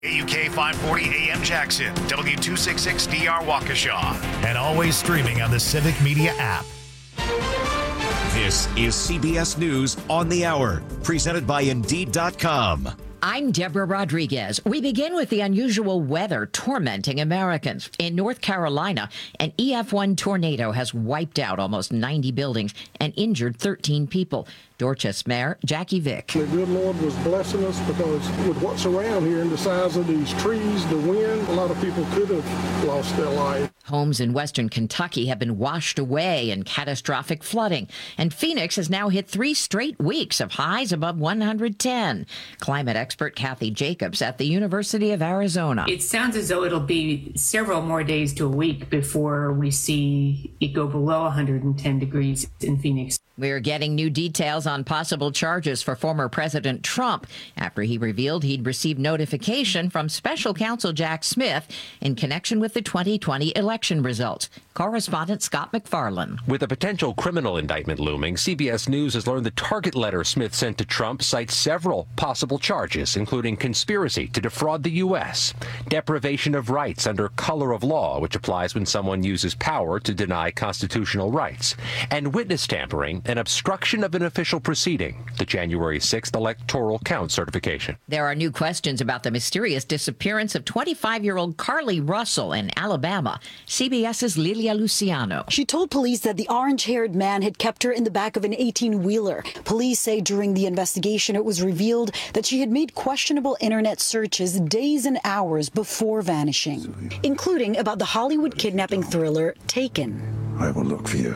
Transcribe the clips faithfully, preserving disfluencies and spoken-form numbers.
A U K five forty A M Jackson, W two sixty-six D R Waukesha, and always streaming on the Civic Media app. This is C B S News on the Hour, presented by Indeed dot com. I'm Deborah Rodriguez. We begin with the unusual weather tormenting Americans. In North Carolina, an E F one tornado has wiped out almost ninety buildings and injured thirteen people. Dorchester Mayor Jackie Vick. The good Lord was blessing us because with what's around here and the size of these trees, the wind, a lot of people could have lost their life. Homes in western Kentucky have been washed away in catastrophic flooding, and Phoenix has now hit three straight weeks of highs above one hundred ten. Climate expert Kathy Jacobs at the University of Arizona. It sounds as though it'll be several more days to a week before we see it go below one hundred ten degrees in Phoenix. We're getting new details on possible charges for former President Trump after he revealed he'd received notification from special counsel Jack Smith in connection with the twenty twenty election results. Correspondent Scott McFarlane. With a potential criminal indictment looming, C B S News has learned the target letter Smith sent to Trump cites several possible charges, including conspiracy to defraud the U S, deprivation of rights under color of law, which applies when someone uses power to deny constitutional rights, and witness tampering and obstruction of an official proceeding, the January sixth electoral count certification. There are new questions about the mysterious disappearance of twenty-five-year-old Carly Russell in Alabama. CBS's Lilia Luciano. She told police that the orange-haired man had kept her in the back of an eighteen-wheeler. Police say during the investigation it was revealed that she had made questionable internet searches days and hours before vanishing, including about the Hollywood kidnapping thriller Taken. I will look for you.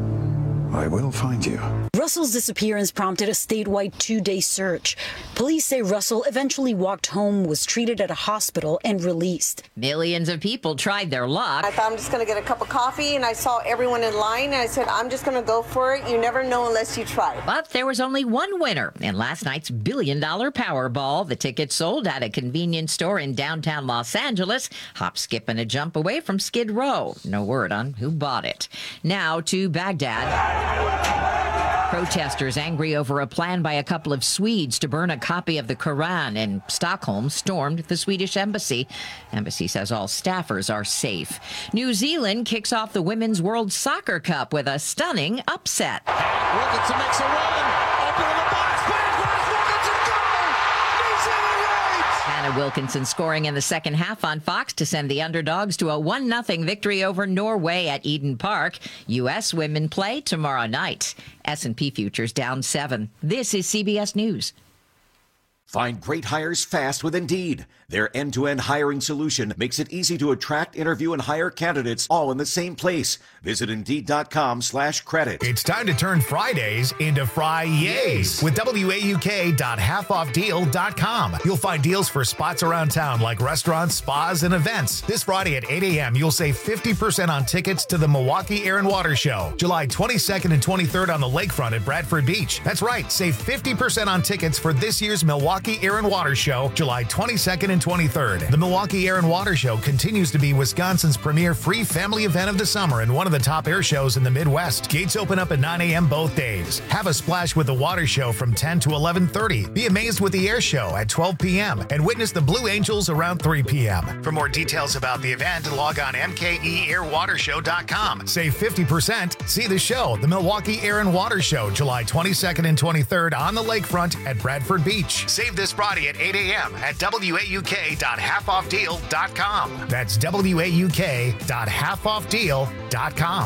I will find you. Russell's disappearance prompted a statewide two-day search. Police say Russell eventually walked home, was treated at a hospital, and released. Millions of people tried their luck. I thought I'm just going to get a cup of coffee, and I saw everyone in line, and I said, I'm just going to go for it. You never know unless you try. But there was only one winner in last night's billion-dollar Powerball. The tickets sold at a convenience store in downtown Los Angeles, hop, skip, and a jump away from Skid Row. No word on who bought it. Now to Baghdad. Protesters angry over a plan by a couple of Swedes to burn a copy of the Quran in Stockholm stormed the Swedish embassy. Embassy says all staffers are safe. New Zealand kicks off the Women's World Soccer Cup with a stunning upset. Wilkinson makes a run. Open in the box. Wilkinson goal. New Zealand leads. Hannah Wilkinson scoring in the second half on Fox to send the underdogs to a one nothing victory over Norway at Eden Park. U S women play tomorrow night. S and P futures down seven. This is C B S News. Find great hires fast with Indeed. Their end-to-end hiring solution makes it easy to attract, interview, and hire candidates all in the same place. Visit Indeed.com slash credit. It's time to turn Fridays into Fri-yays with W A U K dot half off deal dot com. You'll find deals for spots around town like restaurants, spas, and events. This Friday at eight a.m., you'll save fifty percent on tickets to the Milwaukee Air and Water Show, July twenty-second and twenty-third on the lakefront at Bradford Beach. That's right, save fifty percent on tickets for this year's Milwaukee Air and Water Show, July twenty-second and twenty-third. The Milwaukee Air and Water Show continues to be Wisconsin's premier free family event of the summer and one of the top air shows in the Midwest. Gates open up at nine a.m. both days. Have a splash with the water show from ten to eleven thirty. Be amazed with the air show at twelve p.m. and witness the Blue Angels around three p.m. For more details about the event, log on M K E air water show dot com. Save fifty percent. See the show, the Milwaukee Air and Water Show, July twenty-second and twenty-third on the lakefront at Bradford Beach. Save this Friday at eight a.m. at W A U K dot half off deal dot com. That's W A U K dot half off deal dot com.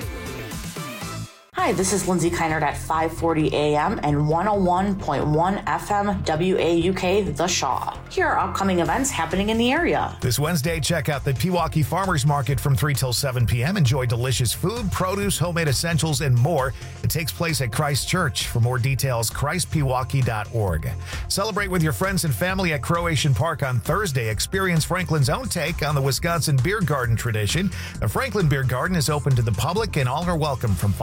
Hi, this is Lindsay Keinert at five forty a.m. and one oh one point one F M W A U K The Shaw. Here are upcoming events happening in the area. This Wednesday, check out the Pewaukee Farmers Market from three till seven p.m. Enjoy delicious food, produce, homemade essentials, and more. It takes place at Christ Church. For more details, christ pewaukee dot org. Celebrate with your friends and family at Croatian Park on Thursday. Experience Franklin's own take on the Wisconsin beer garden tradition. The Franklin Beer Garden is open to the public and all are welcome from five till ten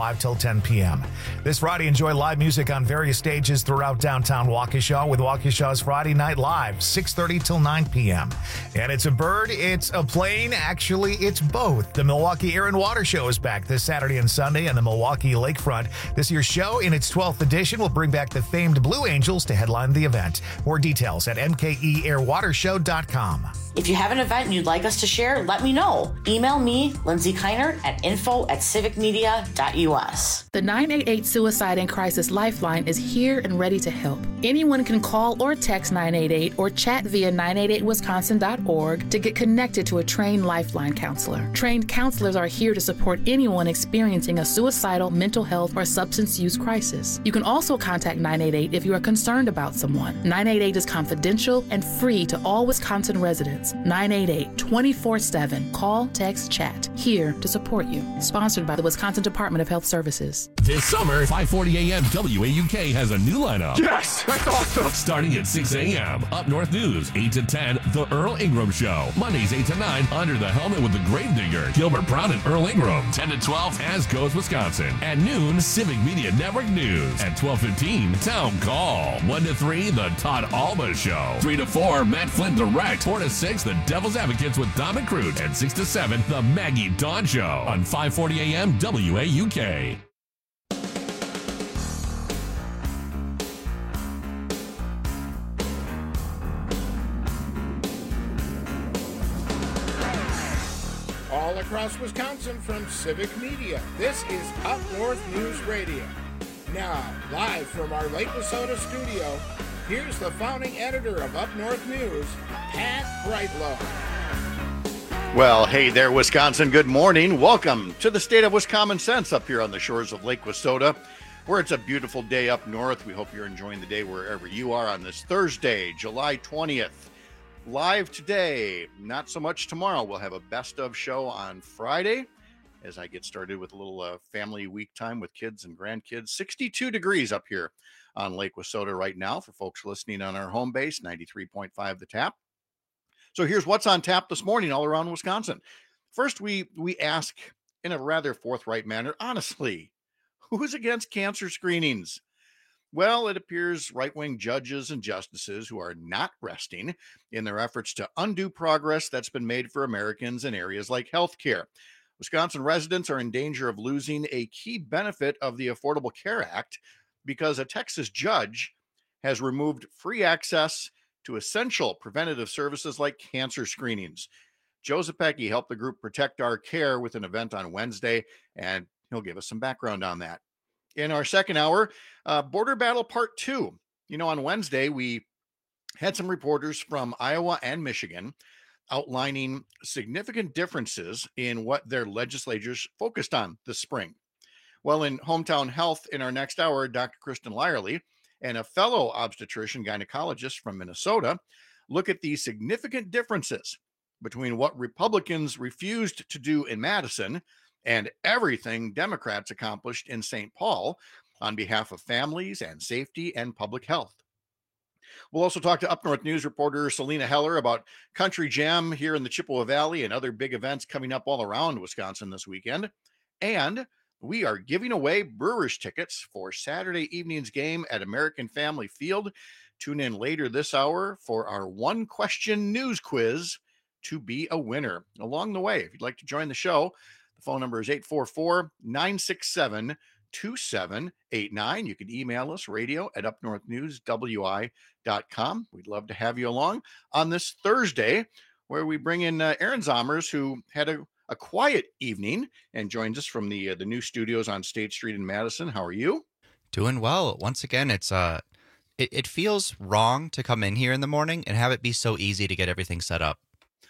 ten p.m. This Friday, enjoy live music on various stages throughout downtown Waukesha with Waukesha's Friday Night Live, six thirty till nine p.m. And it's a bird, it's a plane, actually, it's both. The Milwaukee Air and Water Show is back this Saturday and Sunday on the Milwaukee Lakefront. This year's show, in its twelfth edition, will bring back the famed Blue Angels to headline the event. More details at m k e air water show dot com. If you have an event you'd like us to share, let me know. Email me, Lindsay Kiner, at info at civicmedia dot u s. The nine eight eight Suicide and Crisis Lifeline is here and ready to help. Anyone can call or text nine eight eight or chat via nine eight eight wisconsin dot org to get connected to a trained Lifeline counselor. Trained counselors are here to support anyone experiencing a suicidal, mental health, or substance use crisis. You can also contact nine eight eight if you are concerned about someone. nine eight eight is confidential and free to all Wisconsin residents. nine eight eight, twenty-four seven. Call, text, chat. Here to support you. Sponsored by the Wisconsin Department of Health Services. This summer, five forty a.m. W A U K has a new lineup. Yes, that's awesome. Starting at six a.m. Up North News, eight to ten, The Earl Ingram Show. Mondays, eight to nine, Under the Helmet with the Gravedigger. Gilbert Brown and Earl Ingram. ten to twelve, As Goes Wisconsin. At noon, Civic Media Network News. At twelve fifteen, Town Call. one to three, The Todd Alba Show. three to four, Matt Flynn Direct. four to six, The Devil's Advocates with Dom and Crute. And six to seven, The Maggie Dawn Show. On five forty a.m. W A U K. All across Wisconsin from Civic Media, this is Up North News Radio. Now, live from our Lake Wissota studio, here's the founding editor of Up North News, Pat Brightlow. Well, hey there, Wisconsin. Good morning. Welcome to the State of Wisconsin Sense up here on the shores of Lake Wissota, where it's a beautiful day up north. We hope you're enjoying the day wherever you are on this Thursday, July twentieth. Live today, not so much tomorrow. We'll have a best of show on Friday as I get started with a little uh, family week time with kids and grandkids. sixty-two degrees up here on Lake Wissota right now for folks listening on our home base, ninety-three point five The Tap. So here's what's on tap this morning all around Wisconsin. First, we we ask in a rather forthright manner, honestly, who's against cancer screenings? Well, it appears right-wing judges and justices who are not resting in their efforts to undo progress that's been made for Americans in areas like healthcare. Wisconsin residents are in danger of losing a key benefit of the Affordable Care Act because a Texas judge has removed free access to essential preventative services like cancer screenings. Joseph Pecky helped the group Protect Our Care with an event on Wednesday, and he'll give us some background on that. In our second hour, uh, Border Battle Part two. You know, on Wednesday, we had some reporters from Iowa and Michigan outlining significant differences in what their legislatures focused on this spring. Well, in Hometown Health, in our next hour, Doctor Kristen Lyerly and a fellow obstetrician gynecologist from Minnesota look at the significant differences between what Republicans refused to do in Madison and everything Democrats accomplished in Saint Paul on behalf of families and safety and public health. We'll also talk to Up North News reporter Selena Heller about Country Jam here in the Chippewa Valley and other big events coming up all around Wisconsin this weekend. And we are giving away Brewers tickets for Saturday evening's game at American Family Field. Tune in later this hour for our one question news quiz to be a winner. Along the way, if you'd like to join the show, the phone number is eight four four, nine six seven, two seven eight nine. You can email us, radio at up north news w i dot com. We'd love to have you along on this Thursday, where we bring in uh, Aaron Zomers, who had a, a quiet evening and joins us from the uh, the new studios on State Street in Madison. How are you? Doing well. Once again, it's uh, it, it feels wrong to come in here in the morning and have it be so easy to get everything set up.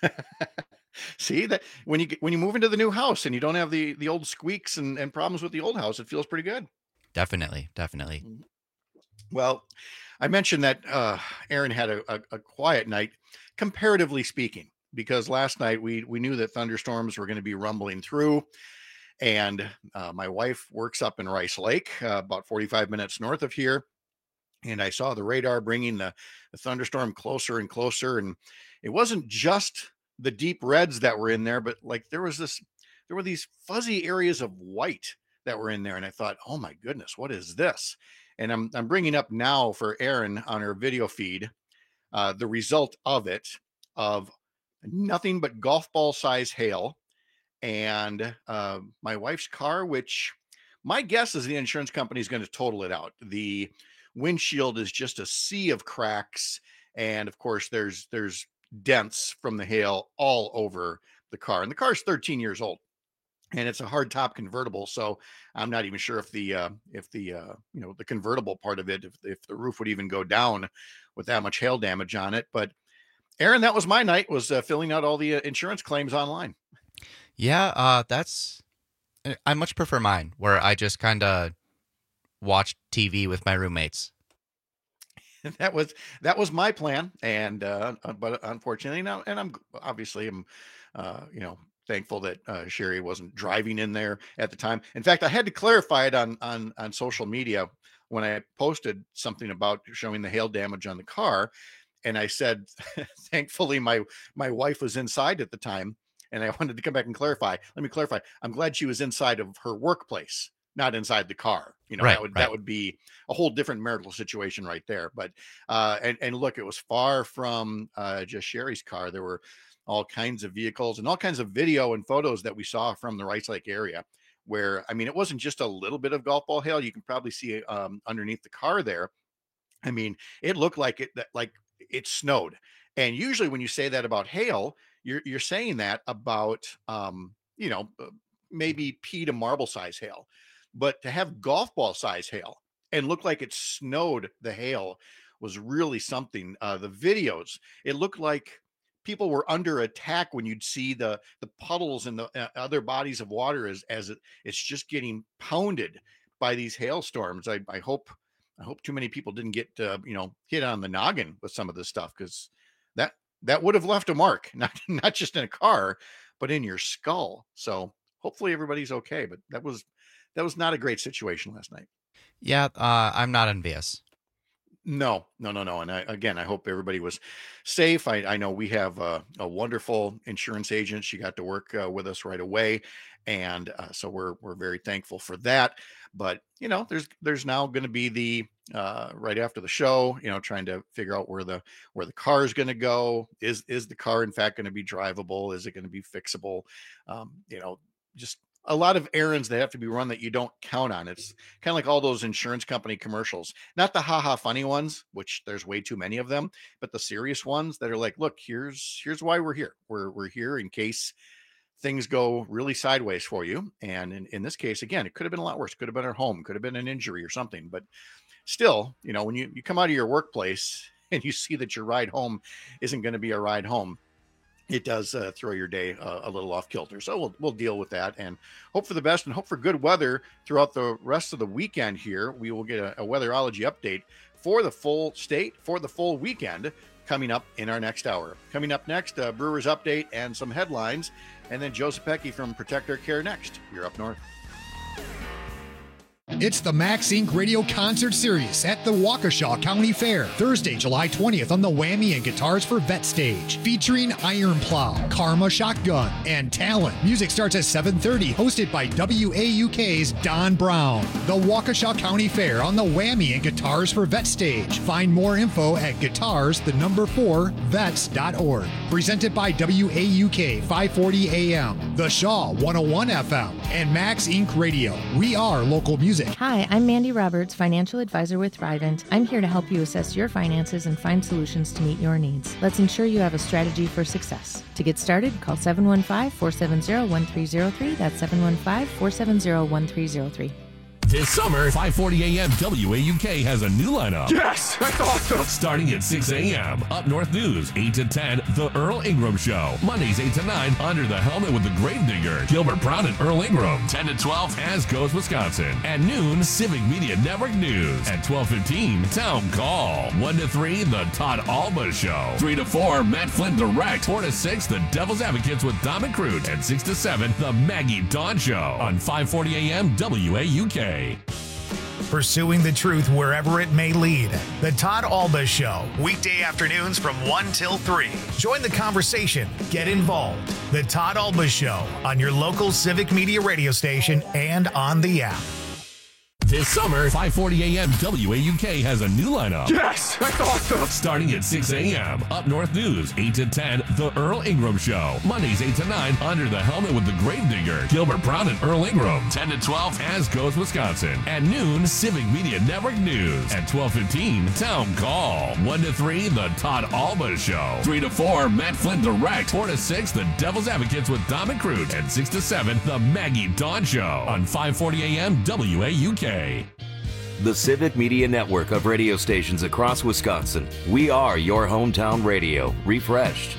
See that when you get, when you move into the new house and you don't have the the old squeaks and, and problems with the old house, it feels pretty good. Definitely, definitely. Well, I mentioned that uh, Aaron had a, a, a quiet night, comparatively speaking, because last night we we knew that thunderstorms were going to be rumbling through, and uh, my wife works up in Rice Lake, uh, about forty-five minutes north of here, and I saw the radar bringing the, the thunderstorm closer and closer, and it wasn't just the deep reds that were in there, but like there was this, there were these fuzzy areas of white that were in there. And I thought, oh my goodness, what is this? And I'm, I'm bringing up now for Erin on her video feed, uh, the result of it, of nothing but golf ball size hail. And uh, my wife's car, which my guess is the insurance company is going to total it out. The windshield is just a sea of cracks. And of course, there's there's dents from the hail all over the car. And the car's thirteen years old. And it's a hard top convertible. So I'm not even sure if the, uh, if the, uh, you know, the convertible part of it, if, if the roof would even go down with that much hail damage on it. But Erin, that was my night, was uh, filling out all the uh, insurance claims online. Yeah, uh, that's, I much prefer mine, where I just kind of watch T V with my roommates. That was, that was my plan. And, uh, but unfortunately now, and I'm obviously, I'm, uh, you know, thankful that uh, Sherry wasn't driving in there at the time. In fact, I had to clarify it on, on, on social media when I posted something about showing the hail damage on the car. And I said, thankfully, my, my wife was inside at the time. And I wanted to come back and clarify. Let me clarify. I'm glad she was inside of her workplace, not inside the car. You know, right, that would, right. that would be a whole different marital situation right there. But, uh, and, and look, it was far from uh, just Sherry's car. There were all kinds of vehicles and all kinds of video and photos that we saw from the Rice Lake area where, I mean, it wasn't just a little bit of golf ball hail. You can probably see um, underneath the car there. I mean, it looked like it, like it snowed. And usually when you say that about hail, you're, you're saying that about, um, you know, maybe pea to marble size hail, but to have golf ball size hail and look like it snowed the hail was really something. Uh, the videos, it looked like people were under attack when you'd see the, the puddles and the uh, other bodies of water as, as it, it's just getting pounded by these hailstorms. I, I hope, I hope too many people didn't get, uh, you know, hit on the noggin with some of this stuff, because that, that would have left a mark, not, not just in a car, but in your skull. So hopefully everybody's okay. But that was, that was not a great situation last night. Yeah, uh, I'm not envious. No, no, no, no. And I, again, I hope everybody was safe. I, I know we have a, a wonderful insurance agent. She got to work uh, with us right away. And uh, so we're, we're very thankful for that. But, you know, there's, there's now going to be the, uh, right after the show, you know, trying to figure out where the, where the car is going to go. Is, is the car in fact going to be drivable? Is it going to be fixable? Um, you know, just a lot of errands that have to be run that you don't count on. It's kind of like all those insurance company commercials, not the haha funny ones, which there's way too many of them, but the serious ones that are like, look, here's, here's why we're here. We're, we're here in case things go really sideways for you. And in, in this case, again, it could have been a lot worse. Could have been at home, could have been an injury or something, but still, you know, when you, you come out of your workplace and you see that your ride home isn't going to be a ride home, it does uh, throw your day uh, a little off kilter. So we'll, we'll deal with that and hope for the best and hope for good weather throughout the rest of the weekend here. We will get a, a weatherology update for the full state, for the full weekend, coming up in our next hour. Coming up next, uh, Brewers update and some headlines, and then Joe Sapecki from Protect Our Care next. You're up north. It's the Max Incorporated. Radio Concert Series at the Waukesha County Fair, Thursday, July twentieth on the Whammy and Guitars for Vet stage, featuring Iron Plow, Karma Shotgun, and Talon. Music starts at seven thirty, hosted by W A U K's Don Brown. The Waukesha County Fair on the Whammy and Guitars for Vet stage. Find more info at guitars, the number four, vets dot org. Presented by W A U K five forty A M, The Shaw one oh one F M, and Max Incorporated. Radio. We are local music. Hi, I'm Mandy Roberts, financial advisor with Thrivent. I'm here to help you assess your finances and find solutions to meet your needs. Let's ensure you have a strategy for success. To get started, call seven one five, four seven zero, one three zero three. That's seven one five, four seven zero, one three zero three. This summer, five forty A M W A U K has a new lineup. Yes, that's awesome. Starting at six A M, Up North News, eight to ten, The Earl Ingram Show. Mondays, eight to nine, Under the Helmet with the Grave Digger, Gilbert Brown and Earl Ingram. ten to twelve, As Goes Wisconsin. At noon, Civic Media Network News. At twelve fifteen, Town Call. one to three, The Todd Alba Show. three to four, Matt Flynn Direct. four to six, The Devil's Advocates with Dom and Crute. And six to seven, The Maggie Dawn Show on five forty A M W A U K. pursuing the truth wherever it may lead. The Todd Alba Show, weekday afternoons from one till three. Join the conversation. Get involved. The Todd Alba Show on your local Civic Media radio station and on the app. This summer, five forty a.m. W A U K has a new lineup. Yes, that's awesome. Starting at six a.m. Up North News, eight to ten, The Earl Ingram Show. Mondays, eight to nine, Under the Helmet with the Gravedigger, Gilbert Brown and Earl Ingram. ten to twelve, As Goes Wisconsin. At noon, Civic Media Network News. At twelve fifteen, Town Call. one to three, The Todd Alba Show. three to four, Matt Flynn Direct. four to six, The Devil's Advocates with Dom and Crute. And six to seven, The Maggie Dawn Show. On five forty a.m. W A U K. The Civic Media Network of radio stations across Wisconsin. We are your hometown radio, refreshed.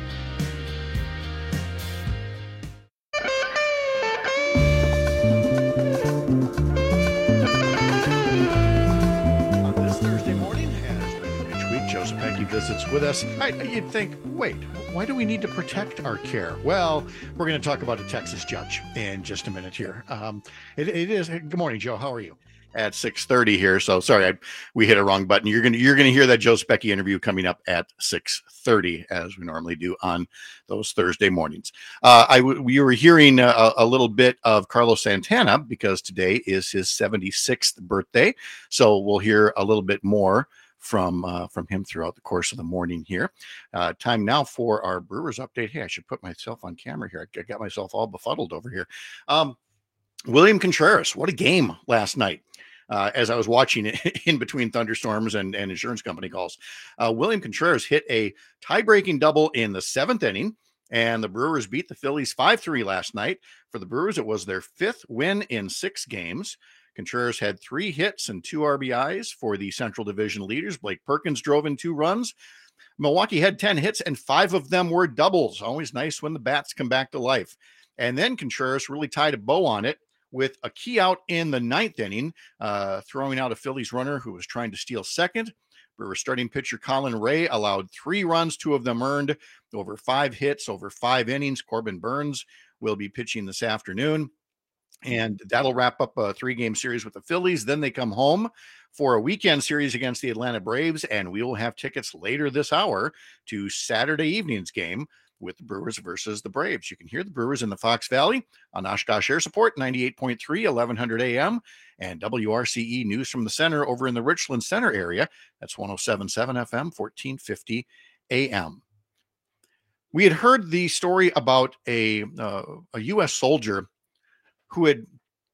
On this Thursday morning, as the pitch week, Joe Zepecki visits with us. I, you'd think, wait, why do we need to protect our care? Well, we're going to talk about a Texas judge in just a minute here. Um, it, it is. Good morning, Joe. How are you? At six thirty here, so sorry, I, we hit a wrong button. You're gonna you're gonna hear that Joe Zepecki interview coming up at six thirty, as we normally do on those Thursday mornings. Uh, I we were hearing a, a little bit of Carlos Santana because today is his seventy-sixth birthday, so we'll hear a little bit more from uh, from him throughout the course of the morning here. Uh, time now for our Brewers update. Hey, I should put myself on camera here. I got myself all befuddled over here. Um, William Contreras, what a game last night. Uh, as I was watching it in between thunderstorms and, and insurance company calls, uh, William Contreras hit a tie-breaking double in the seventh inning, and the Brewers beat the Phillies five three last night. For the Brewers, it was their fifth win in six games. Contreras had three hits and two R B Is for the Central Division leaders. Blake Perkins drove in two runs. Milwaukee had ten hits, and five of them were doubles. Always nice when the bats come back to life. And then Contreras really tied a bow on it with a key out in the ninth inning, uh, throwing out a Phillies runner who was trying to steal second. Brewers starting pitcher Colin Ray allowed three runs, two of them earned, over five hits, over five innings. Corbin Burns will be pitching this afternoon, and that'll wrap up a three-game series with the Phillies. Then they come home for a weekend series against the Atlanta Braves, and we will have tickets later this hour to Saturday evening's game with the Brewers versus the Braves. You can hear the Brewers in the Fox Valley on Oshkosh Air Support, ninety-eight point three, eleven hundred A M, and W R C E News from the Center over in the Richland Center area. That's one oh seven point seven F M, fourteen fifty A M. We had heard the story about a, uh, a U S soldier who had,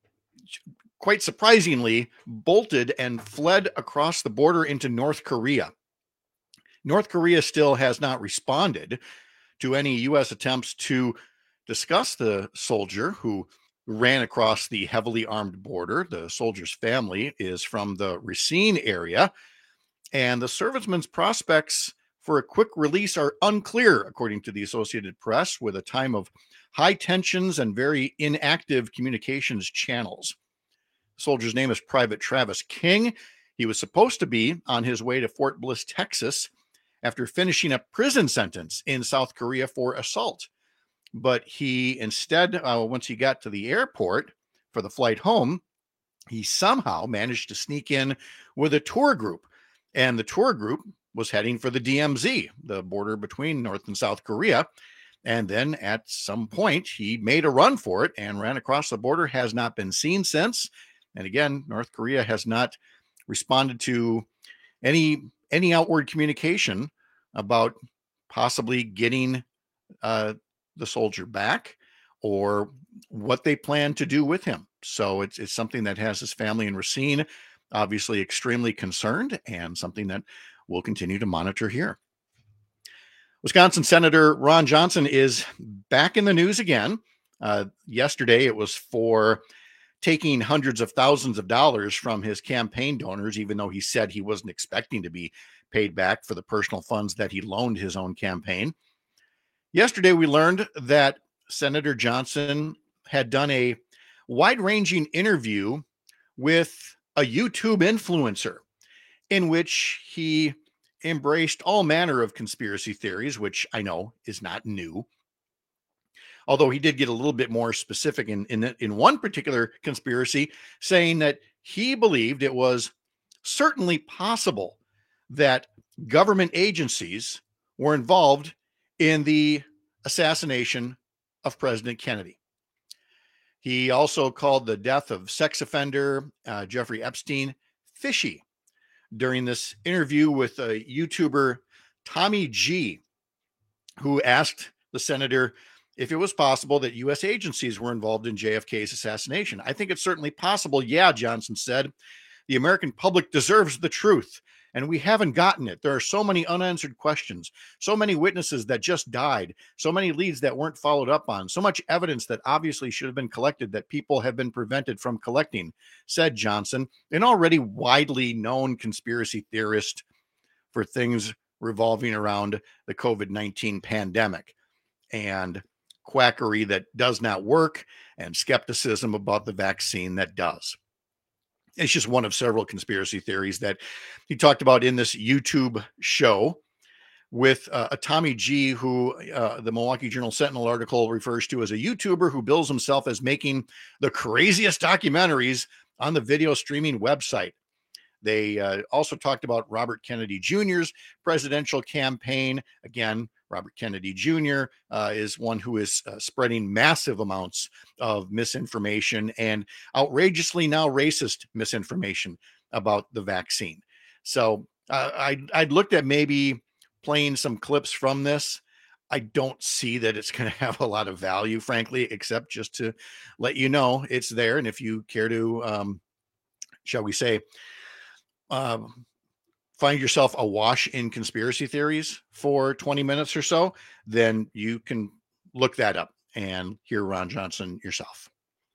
quite surprisingly, bolted and fled across the border into North Korea. North Korea still has not responded to any U S attempts to discuss the soldier who ran across the heavily armed border. The soldier's family is from the Racine area, and the serviceman's prospects for a quick release are unclear, according to the Associated Press, with a time of high tensions and very inactive communications channels. The soldier's name is Private Travis King. He was supposed to be on his way to Fort Bliss, Texas, after finishing a prison sentence in South Korea for assault. But he instead, uh, once he got to the airport for the flight home, he somehow managed to sneak in with a tour group. And the tour group was heading for the D M Z, the border between North and South Korea. And then at some point, he made a run for it and ran across the border, has not been seen since. And again, North Korea has not responded to any any outward communication about possibly getting uh, the soldier back or what they plan to do with him. So it's, it's something that has his family in Racine obviously extremely concerned, and something that we'll continue to monitor here. Wisconsin Senator Ron Johnson is back in the news again. Uh, yesterday, it was for taking hundreds of thousands of dollars from his campaign donors, even though he said he wasn't expecting to be paid back for the personal funds that he loaned his own campaign. Yesterday, we learned that Senator Johnson had done a wide-ranging interview with a YouTube influencer in which he embraced all manner of conspiracy theories, which I know is not new. Although he did get a little bit more specific in, in, in one particular conspiracy, saying that he believed it was certainly possible that government agencies were involved in the assassination of President Kennedy. He also called the death of sex offender uh, Jeffrey Epstein fishy during this interview with a YouTuber, Tommy G, who asked the senator if it was possible that U S agencies were involved in J F K's assassination. I think it's certainly possible. Yeah, Johnson said, the American public deserves the truth, and we haven't gotten it. There are so many unanswered questions, so many witnesses that just died, so many leads that weren't followed up on, so much evidence that obviously should have been collected that people have been prevented from collecting, said Johnson, an already widely known conspiracy theorist for things revolving around the COVID nineteen pandemic and quackery that does not work and skepticism about the vaccine that does. It's just one of several conspiracy theories that he talked about in this YouTube show with uh, a Tommy G, who uh, the Milwaukee Journal Sentinel article refers to as a YouTuber who bills himself as making the craziest documentaries on the video streaming website. They uh, also talked about Robert Kennedy Junior's presidential campaign. Again, Robert Kennedy Junior Uh, is one who is uh, spreading massive amounts of misinformation and outrageously now racist misinformation about the vaccine. So uh, I, I'd looked at maybe playing some clips from this. I don't see that it's going to have a lot of value, frankly, except just to let you know it's there. And if you care to, um, shall we say, um, find yourself awash in conspiracy theories for twenty minutes or so, then you can look that up and hear Ron Johnson yourself.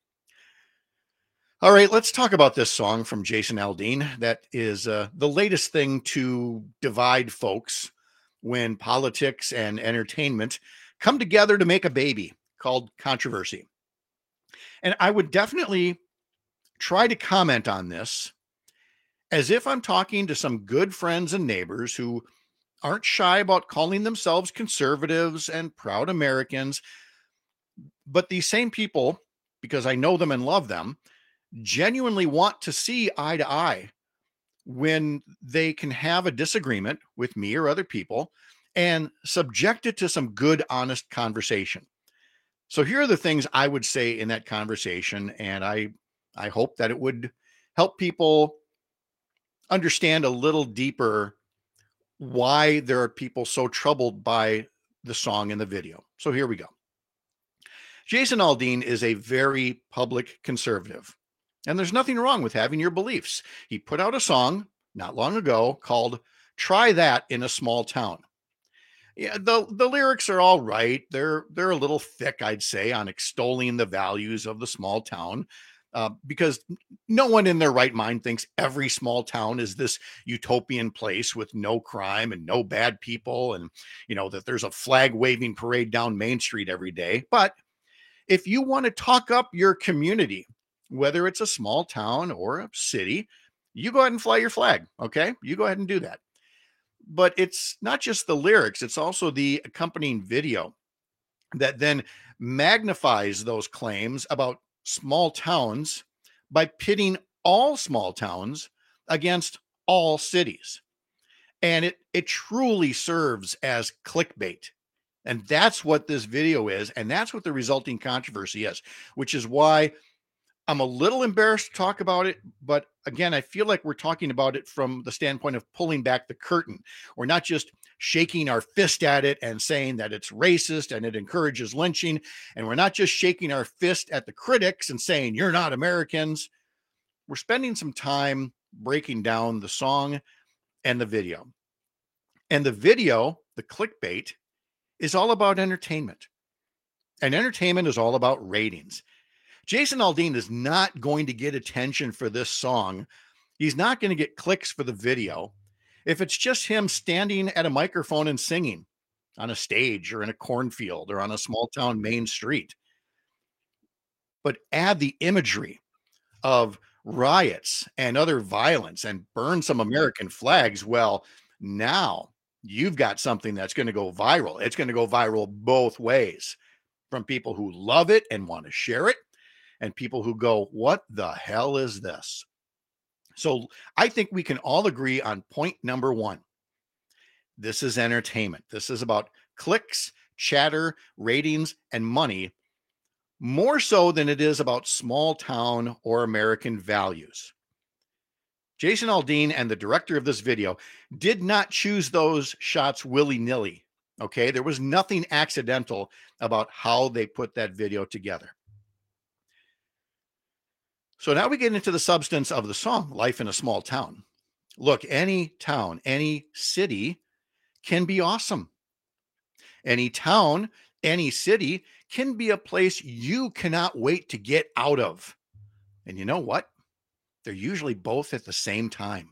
All right, let's talk about this song from Jason Aldean. That is uh, the latest thing to divide folks when politics and entertainment come together to make a baby, called controversy. And I would definitely try to comment on this as if I'm talking to some good friends and neighbors who aren't shy about calling themselves conservatives and proud Americans. But these same people, because I know them and love them, genuinely want to see eye to eye when they can have a disagreement with me or other people and subject it to some good, honest conversation. So here are the things I would say in that conversation, and I, I hope that it would help people understand a little deeper why there are people so troubled by the song and the video. So here we go. Jason Aldean is a very public conservative, and there's nothing wrong with having your beliefs. He put out a song not long ago called Try That in a Small Town. Yeah, the, the lyrics are all right. They're, they're a little thick, I'd say, on extolling the values of the small town. Uh, because no one in their right mind thinks every small town is this utopian place with no crime and no bad people, and you know that there's a flag waving parade down Main Street every day. But if you want to talk up your community, whether it's a small town or a city, you go ahead and fly your flag. Okay, you go ahead and do that. But it's not just the lyrics; it's also the accompanying video that then magnifies those claims about small towns by pitting all small towns against all cities. And it, it truly serves as clickbait. And that's what this video is. And that's what the resulting controversy is, which is why I'm a little embarrassed to talk about it. But again, I feel like we're talking about it from the standpoint of pulling back the curtain. We're not just shaking our fist at it and saying that it's racist and it encourages lynching. And we're not just shaking our fist at the critics and saying, you're not Americans. We're spending some time breaking down the song and the video. And the video, the clickbait, is all about entertainment. And entertainment is all about ratings. Jason Aldean is not going to get attention for this song. He's not going to get clicks for the video if it's just him standing at a microphone and singing on a stage or in a cornfield or on a small town main street. But add the imagery of riots and other violence and burn some American flags. Well, now you've got something that's going to go viral. It's going to go viral both ways, from people who love it and want to share it, and people who go, what the hell is this? So I think we can all agree on point number one. This is entertainment. This is about clicks, chatter, ratings, and money, more so than it is about small town or American values. Jason Aldean and the director of this video did not choose those shots willy-nilly. Okay, there was nothing accidental about how they put that video together. So now we get into the substance of the song, Life in a Small Town. Look, any town, any city can be awesome. Any town, any city can be a place you cannot wait to get out of. And you know what? They're usually both at the same time.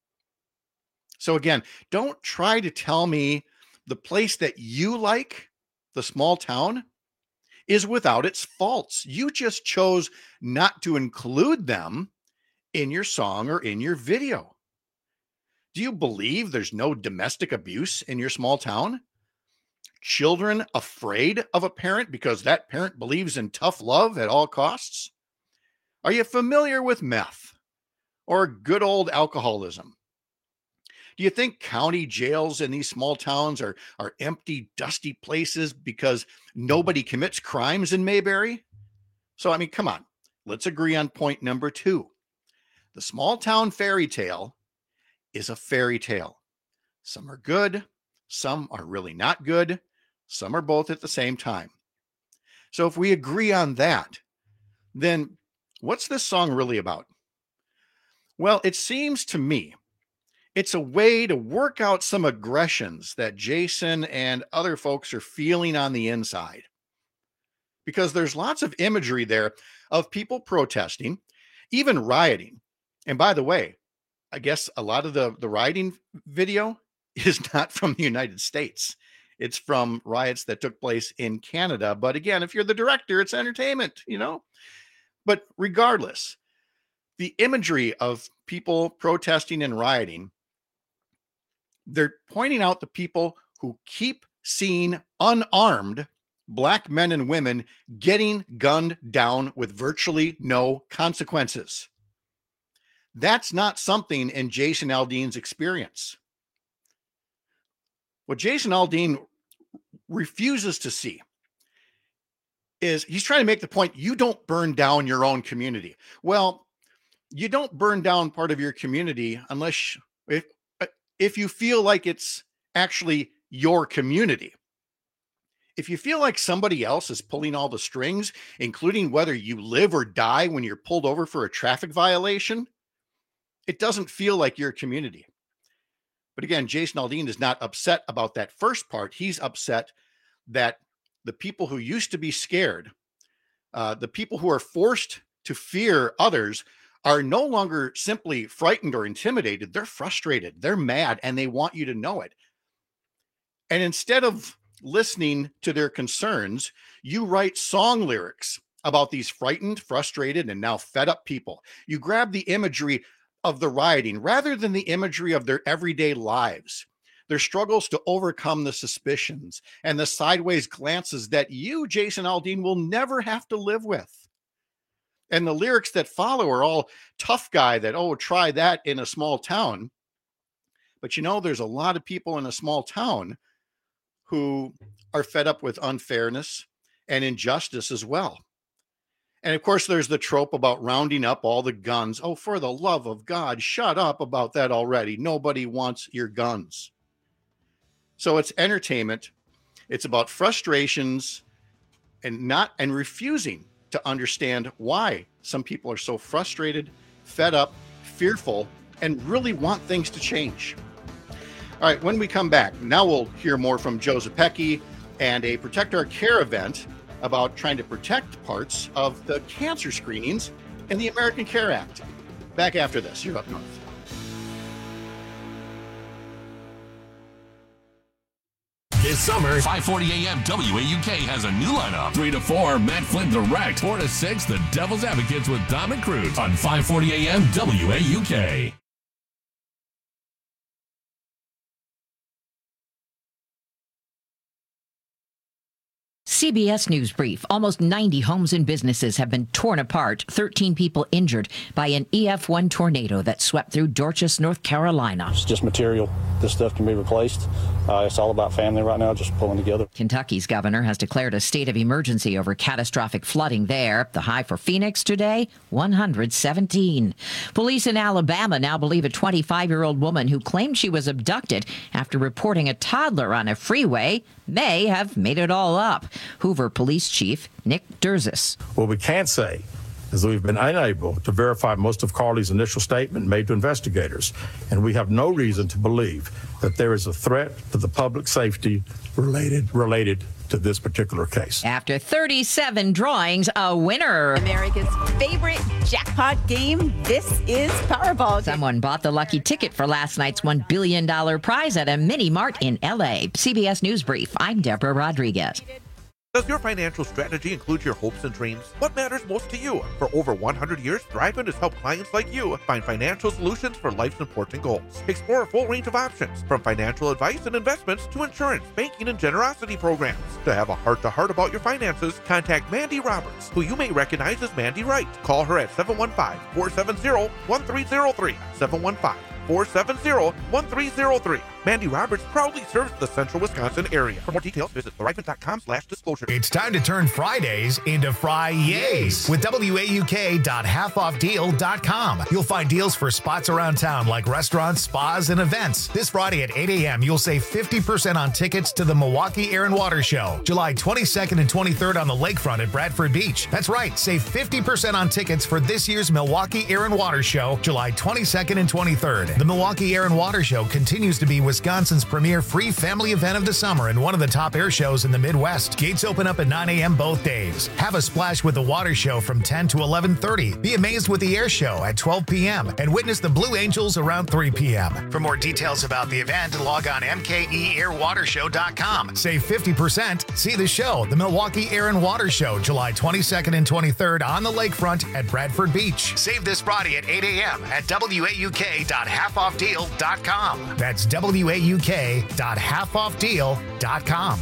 So again, don't try to tell me the place that you like, the small town, is without its faults. You just chose not to include them in your song or in your video. Do you believe there's no domestic abuse in your small town? Children afraid of a parent because that parent believes in tough love at all costs? Are you familiar with meth or good old alcoholism? Do you think county jails in these small towns are, are empty, dusty places because nobody commits crimes in Mayberry? So, I mean, come on. Let's agree on point number two. The small town fairy tale is a fairy tale. Some are good. Some are really not good. Some are both at the same time. So if we agree on that, then what's this song really about? Well, it seems to me it's a way to work out some aggressions that Jason and other folks are feeling on the inside. Because there's lots of imagery there of people protesting, even rioting. And by the way, I guess a lot of the, the rioting video is not from the United States. It's from riots that took place in Canada. But again, if you're the director, it's entertainment, you know? But regardless, the imagery of people protesting and rioting, they're pointing out the people who keep seeing unarmed Black men and women getting gunned down with virtually no consequences. That's not something in Jason Aldean's experience. What Jason Aldean refuses to see is he's trying to make the point, you don't burn down your own community. Well, you don't burn down part of your community unless if, if you feel like it's actually your community. If you feel like somebody else is pulling all the strings, including whether you live or die when you're pulled over for a traffic violation, it doesn't feel like your community. But again, Jason Aldean is not upset about that first part. He's upset that the people who used to be scared, uh, the people who are forced to fear others, are no longer simply frightened or intimidated. They're frustrated. They're mad, and they want you to know it. And instead of listening to their concerns, you write song lyrics about these frightened, frustrated, and now fed up people. You grab the imagery of the rioting rather than the imagery of their everyday lives, their struggles to overcome the suspicions and the sideways glances that you, Jason Aldean, will never have to live with. And the lyrics that follow are all tough guy that, oh, try that in a small town. But you know, there's a lot of people in a small town who are fed up with unfairness and injustice as well. And of course, there's the trope about rounding up all the guns. Oh, for the love of God, shut up about that already. Nobody wants your guns. So it's entertainment. It's about frustrations and not and refusing to understand why some people are so frustrated, fed up, fearful, and really want things to change. All right, when we come back, now we'll hear more from Joe Zepecki and a Protect Our Care event about trying to protect parts of the cancer screenings in the American Care Act. Back after this, you're up north. This summer, five forty A M W A U K has a new lineup. three to four, Matt Flynn Direct. four to six, The Devil's Advocates with Dom and Cruz on five forty A M W A U K. C B S News Brief. Almost ninety homes and businesses have been torn apart, thirteen people injured by an E F one tornado that swept through Dorchester, North Carolina. It's just material. This stuff can be replaced. Uh, it's all about family right now, just pulling together. Kentucky's governor has declared a state of emergency over catastrophic flooding there. The high for Phoenix today, one hundred seventeen. Police in Alabama now believe a twenty-five-year-old woman who claimed she was abducted after reporting a toddler on a freeway may have made it all up. Hoover Police Chief Nick Durzis. What we can't say is that we've been unable to verify most of Carly's initial statement made to investigators, and we have no reason to believe that there is a threat to the public safety related related to this particular case. After thirty-seven drawings, a winner. America's favorite jackpot game. This is Powerball. Someone bought the lucky ticket for last night's one billion dollars prize at a mini mart in L A. C B S News Brief. I'm Deborah Rodriguez. Does your financial strategy include your hopes and dreams? What matters most to you? For over one hundred years, Thrivent has helped clients like you find financial solutions for life's important goals. Explore a full range of options, from financial advice and investments to insurance, banking, and generosity programs. To have a heart-to-heart about your finances, contact Mandy Roberts, who you may recognize as Mandy Wright. Call her at seven one five, four seven zero, one three zero three, seven one five, four seven zero, one three zero three. Mandy Roberts proudly serves the central Wisconsin area. For more details, visit thrivent.com slash disclosure. It's time to turn Fridays into Fri-Yays with W A U K dot half off deal dot com. You'll find deals for spots around town like restaurants, spas, and events. This Friday at eight a.m., you'll save fifty percent on tickets to the Milwaukee Air and Water Show, July twenty-second and twenty-third on the lakefront at Bradford Beach. That's right, save fifty percent on tickets for this year's Milwaukee Air and Water Show, July twenty-second and twenty-third. The Milwaukee Air and Water Show continues to be Wisconsin's premier free family event of the summer and one of the top air shows in the Midwest. Gates open up at nine a.m. both days. Have a splash with the water show from ten to eleven thirty. Be amazed with the air show at twelve p.m. and witness the Blue Angels around three p.m. For more details about the event, log on M K E air water show dot com. Save fifty percent. See the show, the Milwaukee Air and Water Show, July twenty-second and twenty-third on the lakefront at Bradford Beach. Save this Friday at eight a.m. at W A U K dot half off deal dot com. That's W A U K dot half off deal dot com.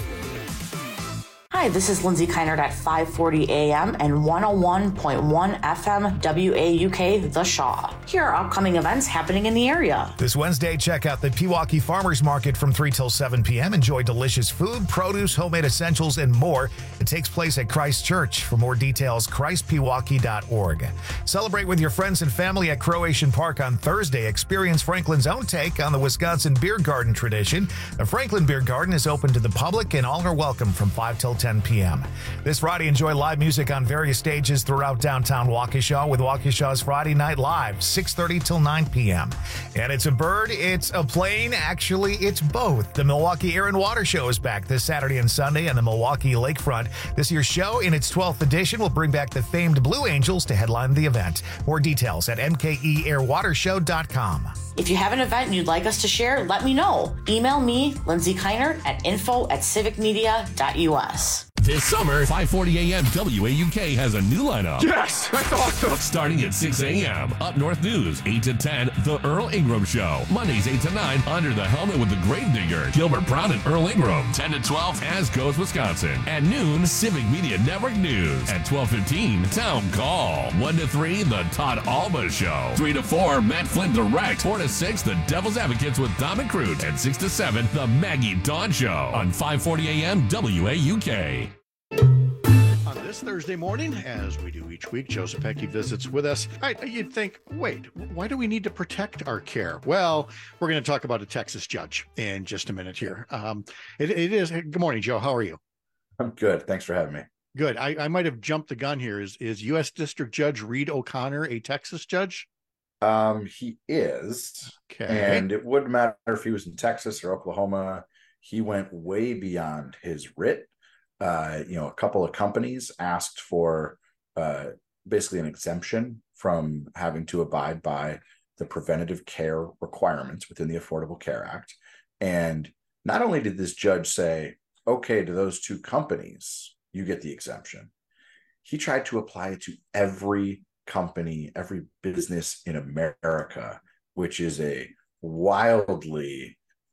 Hi, this is Lindsay Keinert at five forty a.m. and one oh one point one F M W A U K The Shaw. Here are upcoming events happening in the area. This Wednesday, check out the Pewaukee Farmers Market from three till seven p.m. Enjoy delicious food, produce, homemade essentials, and more. It takes place at Christ Church. For more details, christ pewaukee dot org. Celebrate with your friends and family at Croatian Park on Thursday. Experience Franklin's own take on the Wisconsin Beer Garden tradition. The Franklin Beer Garden is open to the public, and all are welcome from five till ten p.m. This Friday, enjoy live music on various stages throughout downtown Waukesha with Waukesha's Friday Night Live, six thirty till nine p.m. And it's a bird, it's a plane, actually, it's both. The Milwaukee Air and Water Show is back this Saturday and Sunday on the Milwaukee Lakefront. This year's show, in its twelfth edition, will bring back the famed Blue Angels to headline the event. More details at M K E air water show dot com. If you have an event you'd like us to share, let me know. Email me, Lindsay Keinert, at info at civic media dot u s. This summer, five forty a.m. W A U K has a new lineup. Yes, that's awesome. Starting at six a.m. Up North News, eight to ten, The Earl Ingram Show. Mondays, eight to nine, Under the Helmet with the Grave Digger, Gilbert Brown and Earl Ingram. ten to twelve, As Goes Wisconsin. At noon, Civic Media Network News. At twelve fifteen, Town Call. one to three, The Todd Alba Show. three to four, Matt Flynn Direct. four to six, The Devil's Advocates with Dom and Crute. And six to seven, The Maggie Dawn Show. On five forty a.m. W A U K. On this Thursday morning, as we do each week, Joe Zepecki visits with us. I, you'd think, wait, why do we need to protect our care? Well, we're going to talk about a Texas judge in just a minute here. Um, it, it is. Good morning, Joe. How are you? I'm good. Thanks for having me. Good. I, I might have jumped the gun here. Is is U S District Judge Reed O'Connor a Texas judge? Um, he is. Okay. And it wouldn't matter if he was in Texas or Oklahoma. He went way beyond his writ. Uh, you know, a couple of companies asked for uh, basically an exemption from having to abide by the preventative care requirements within the Affordable Care Act. And not only did this judge say, okay, to those two companies, you get the exemption, he tried to apply it to every company, every business in America, which is a wildly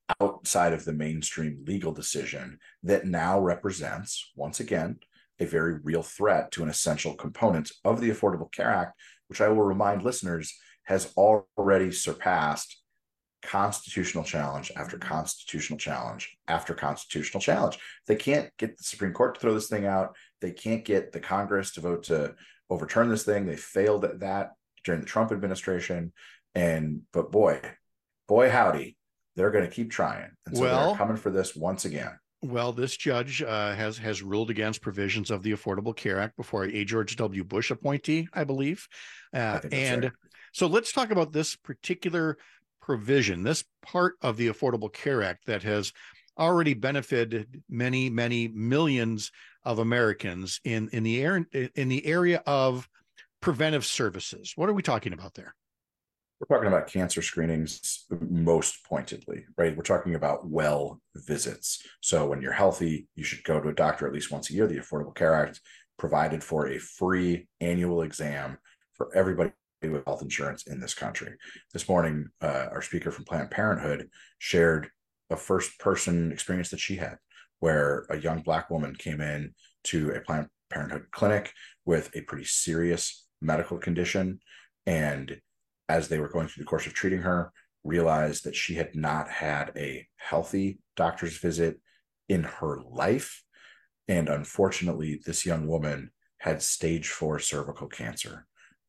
outside of the mainstream legal decision that now represents, once again, a very real threat to an essential component of the Affordable Care Act, which I will remind listeners has already surpassed constitutional challenge after constitutional challenge after constitutional challenge. They can't get the Supreme Court to throw this thing out. They can't get the Congress to vote to overturn this thing. They failed at that during the Trump administration. And, but boy, boy, howdy, they're going to keep trying. And so Well- they're coming for this once again. Well, this judge uh, has has ruled against provisions of the Affordable Care Act before a George W. Bush appointee, I believe. Uh, I think that's and right. so let's talk about this particular provision, this part of the Affordable Care Act that has already benefited many, many millions of Americans in in the air in the area of preventive services. What are we talking about there? We're talking about cancer screenings most pointedly, right? We're talking about well visits. So when you're healthy, you should go to a doctor at least once a year. The Affordable Care Act provided for a free annual exam for everybody with health insurance in this country. This morning, uh, our speaker from Planned Parenthood shared a first-person experience that she had, where a young Black woman came in to a Planned Parenthood clinic with a pretty serious medical condition, and as they were going through the course of treating her, realized that she had not had a healthy doctor's visit in her life. And unfortunately, this young woman had stage four cervical cancer.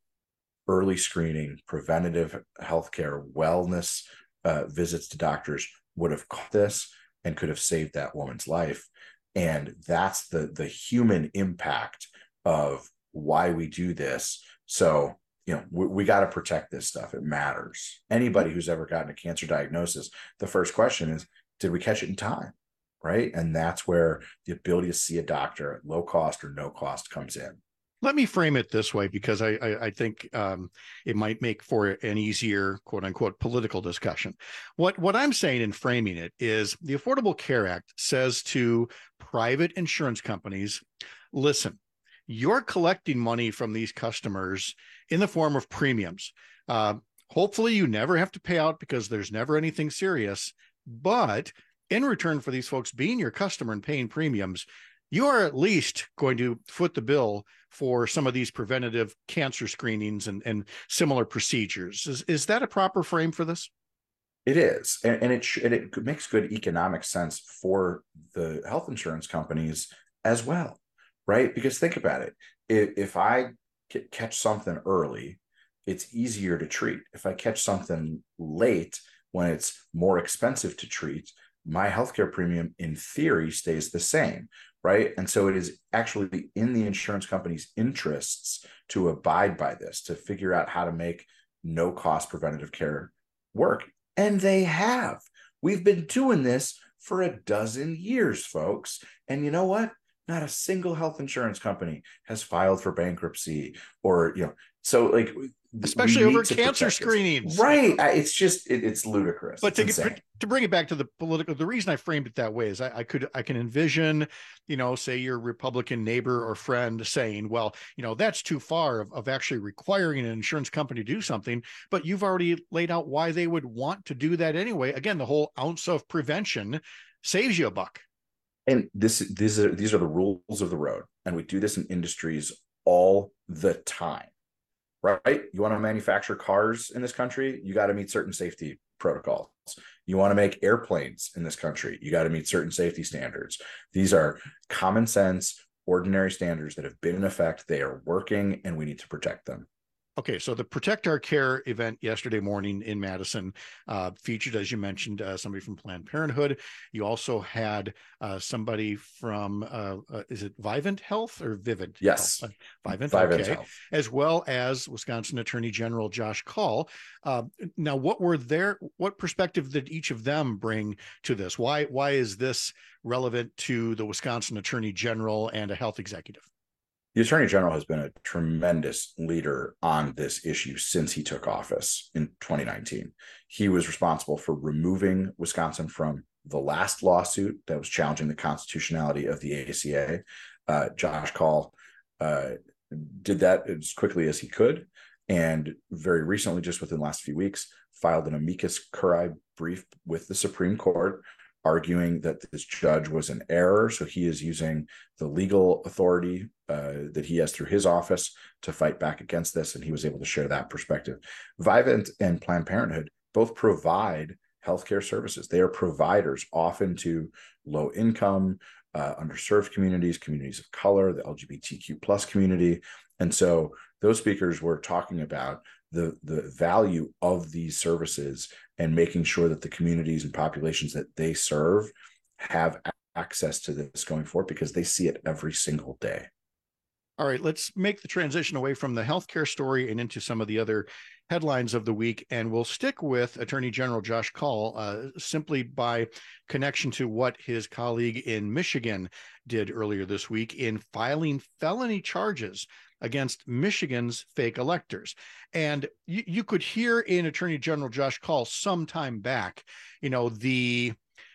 Early screening, preventative healthcare, wellness uh, visits to doctors would have caught this and could have saved that woman's life. And that's the, the human impact of why we do this. So, you know, we, we got to protect this stuff. It matters. Anybody who's ever gotten a cancer diagnosis, the first question is, did we catch it in time? Right. And that's where the ability to see a doctor at low cost or no cost comes in. Let me frame it this way, because I, I, I think um, it might make for an easier, quote unquote, political discussion. What, what I'm saying in framing it is the Affordable Care Act says to private insurance companies, listen, you're collecting money from these customers in the form of premiums. Uh, hopefully you never have to pay out because there's never anything serious. But in return for these folks being your customer and paying premiums, you are at least going to foot the bill for some of these preventative cancer screenings and, and similar procedures. Is, is that a proper frame for this? It is. And, and it, sh- and it makes good economic sense for the health insurance companies as well. Right? Because think about it. If, if I catch something early, it's easier to treat. If I catch something late, when it's more expensive to treat, my healthcare premium in theory stays the same. Right? And so it is actually in the insurance company's interests to abide by this, to figure out how to make no cost preventative care work. And they have. We've been doing this for a dozen years, folks. And you know what? Not a single health insurance company has filed for bankruptcy, or, you know, so like, especially over cancer screenings. Right. It's just, it, it's ludicrous. But it's to, get, to bring it back to the political, the reason I framed it that way is I, I could, I can envision, you know, say your Republican neighbor or friend saying, well, you know, that's too far of, of actually requiring an insurance company to do something, but you've already laid out why they would want to do that anyway. Again, the whole ounce of prevention saves you a buck. And this, these are, these are the rules of the road. And we do this in industries all the time, right? You want to manufacture cars in this country, you got to meet certain safety protocols. You want to make airplanes in this country, you got to meet certain safety standards. These are common sense, ordinary standards that have been in effect. They are working, and we need to protect them. Okay, so the Protect Our Care event yesterday morning in Madison uh, featured, as you mentioned, uh, somebody from Planned Parenthood. You also had uh, somebody from, uh, uh, is it Vivint Health or Vivint? Yes. Health? Vivint, Vivint okay. Health. As well as Wisconsin Attorney General Josh Kaul. Uh, now, what were their, what perspective did each of them bring to this? Why, why is this relevant to the Wisconsin Attorney General and a health executive? The Attorney General has been a tremendous leader on this issue since he took office in twenty nineteen. He was responsible for removing Wisconsin from the last lawsuit that was challenging the constitutionality of the A C A. Uh, Josh Kaul uh, did that as quickly as he could. And very recently, just within the last few weeks, filed an amicus curiae brief with the Supreme Court, arguing that this judge was in error. So he is using the legal authority uh, that he has through his office to fight back against this, and he was able to share that perspective. Vivint and Planned Parenthood both provide healthcare services. They are providers, often to low income, uh, underserved communities, communities of color, the L G B T Q plus community. And so those speakers were talking about the, the value of these services and making sure that the communities and populations that they serve have access to this going forward, because they see it every single day. All right, let's make the transition away from the healthcare story and into some of the other headlines of the week. And we'll stick with Attorney General Josh Kaul, uh, simply by connection to what his colleague in Michigan did earlier this week in filing felony charges against Michigan's fake electors. And you, you could hear in Attorney General Josh Kaul some time back, you know, the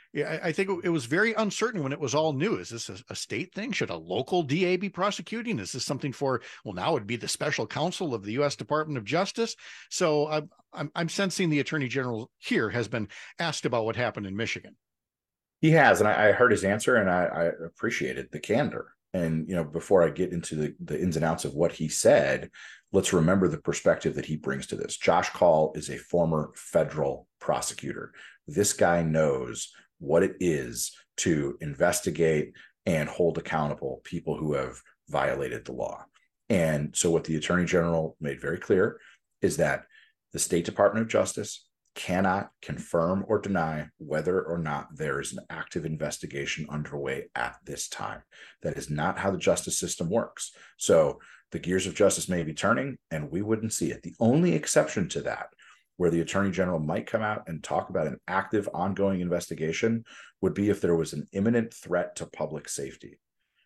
I think it was very uncertain when it was all new. Is this a, a state thing? Should a local D A be prosecuting? Is this something for, well, now it would be the special counsel of the U S Department of Justice. So I'm, I'm, I'm sensing the Attorney General here has been asked about what happened in Michigan. He has, and I, I heard his answer, and I, I appreciated the candor. And, you know, before I get into the, the ins and outs of what he said, let's remember the perspective that he brings to this. Josh Kaul is a former federal prosecutor. This guy knows what it is to investigate and hold accountable people who have violated the law. And so what the Attorney General made very clear is that the State Department of Justice cannot confirm or deny whether or not there is an active investigation underway at this time. That is not how the justice system works. So the gears of justice may be turning, and we wouldn't see it. The only exception to that, where the Attorney General might come out and talk about an active, ongoing investigation, would be if there was an imminent threat to public safety.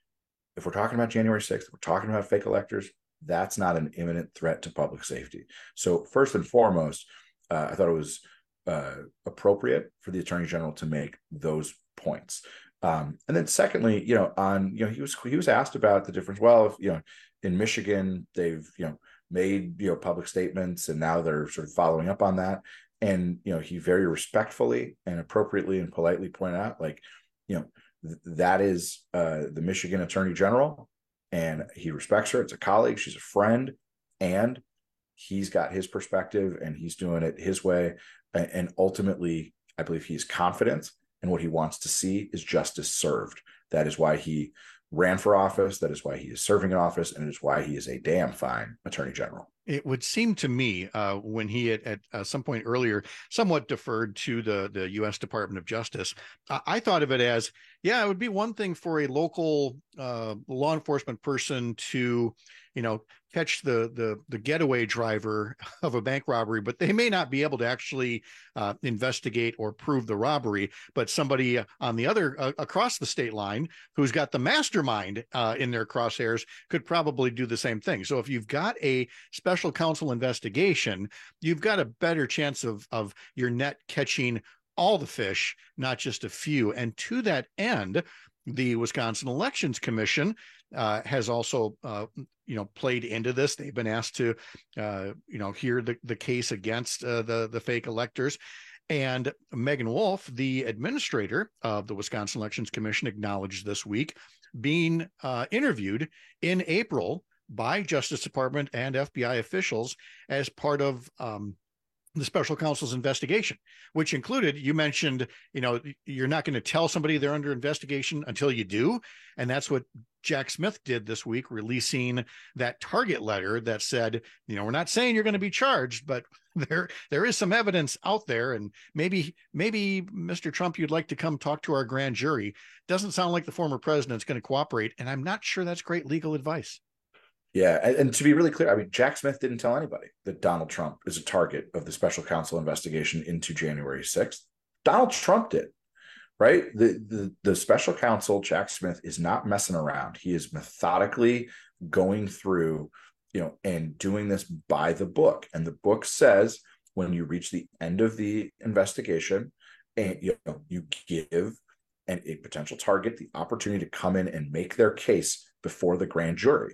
If we're talking about January sixth, we're talking about fake electors, that's not an imminent threat to public safety. So first and foremost, uh, I thought it was uh, appropriate for the Attorney General to make those points. Um, and then secondly, you know, on, you know, he was, he was asked about the difference. Well, if, you know, in Michigan, they've, you know, made, you know, public statements, and now they're sort of following up on that. And, you know, he very respectfully and appropriately and politely pointed out, like, you know, th- that is uh, the Michigan Attorney General, and he respects her. It's a colleague. She's a friend, and he's got his perspective, and he's doing it his way. And, and ultimately, I believe he's confident, and what he wants to see is justice served. That is why he ran for office. That is why he is serving in office, and it is why he is a damn fine Attorney General. It would seem to me uh, when he had, at uh, some point earlier somewhat deferred to the, the U S Department of Justice, uh, I thought of it as, yeah, it would be one thing for a local uh, law enforcement person to, you know, catch the, the, the getaway driver of a bank robbery, but they may not be able to actually uh, investigate or prove the robbery. But somebody on the other, uh, across the state line, who's got the mastermind uh, in their crosshairs could probably do the same thing. So if you've got a special counsel investigation, you've got a better chance of, of your net catching all the fish, not just a few. And to that end, the Wisconsin Elections Commission uh, has also, uh, you know, played into this. They've been asked to, uh, you know, hear the, the case against uh, the, the fake electors. And Megan Wolf, the administrator of the Wisconsin Elections Commission, acknowledged this week being uh, interviewed in April by Justice Department and F B I officials as part of um, the special counsel's investigation, which included, you mentioned, you know, you're not going to tell somebody they're under investigation until you do. And that's what Jack Smith did this week, releasing that target letter that said, you know, we're not saying you're going to be charged, but there, there is some evidence out there. And maybe, maybe Mister Trump, you'd like to come talk to our grand jury. Doesn't sound like the former president's going to cooperate. And I'm not sure that's great legal advice. Yeah. And, and to be really clear, I mean, Jack Smith didn't tell anybody that Donald Trump is a target of the special counsel investigation into January sixth. Donald Trump did, right? The, the, the special counsel, Jack Smith, is not messing around. He is methodically going through, you know, and doing this by the book. And the book says, when you reach the end of the investigation, and you know, you give an, a potential target the opportunity to come in and make their case before the grand jury.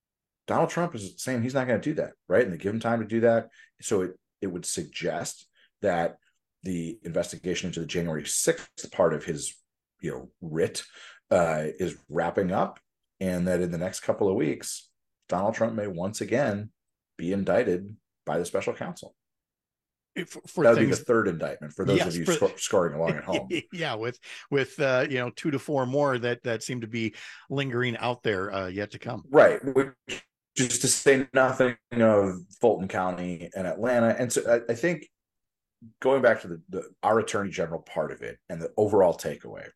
Donald Trump is saying he's not going to do that, right? And they give him time to do that. So it, it would suggest that the investigation into the January sixth part of his, you know, writ uh, is wrapping up, and that in the next couple of weeks, Donald Trump may once again be indicted by the special counsel. For, for that would things, be the third indictment for those yes, of you for, sc- scoring along at home. Yeah, with with uh, you know two to four more that that seem to be lingering out there uh, yet to come. Right. Just to say nothing of Fulton County and Atlanta, and so I, I think going back to the, the our attorney general part of it and the overall takeaway.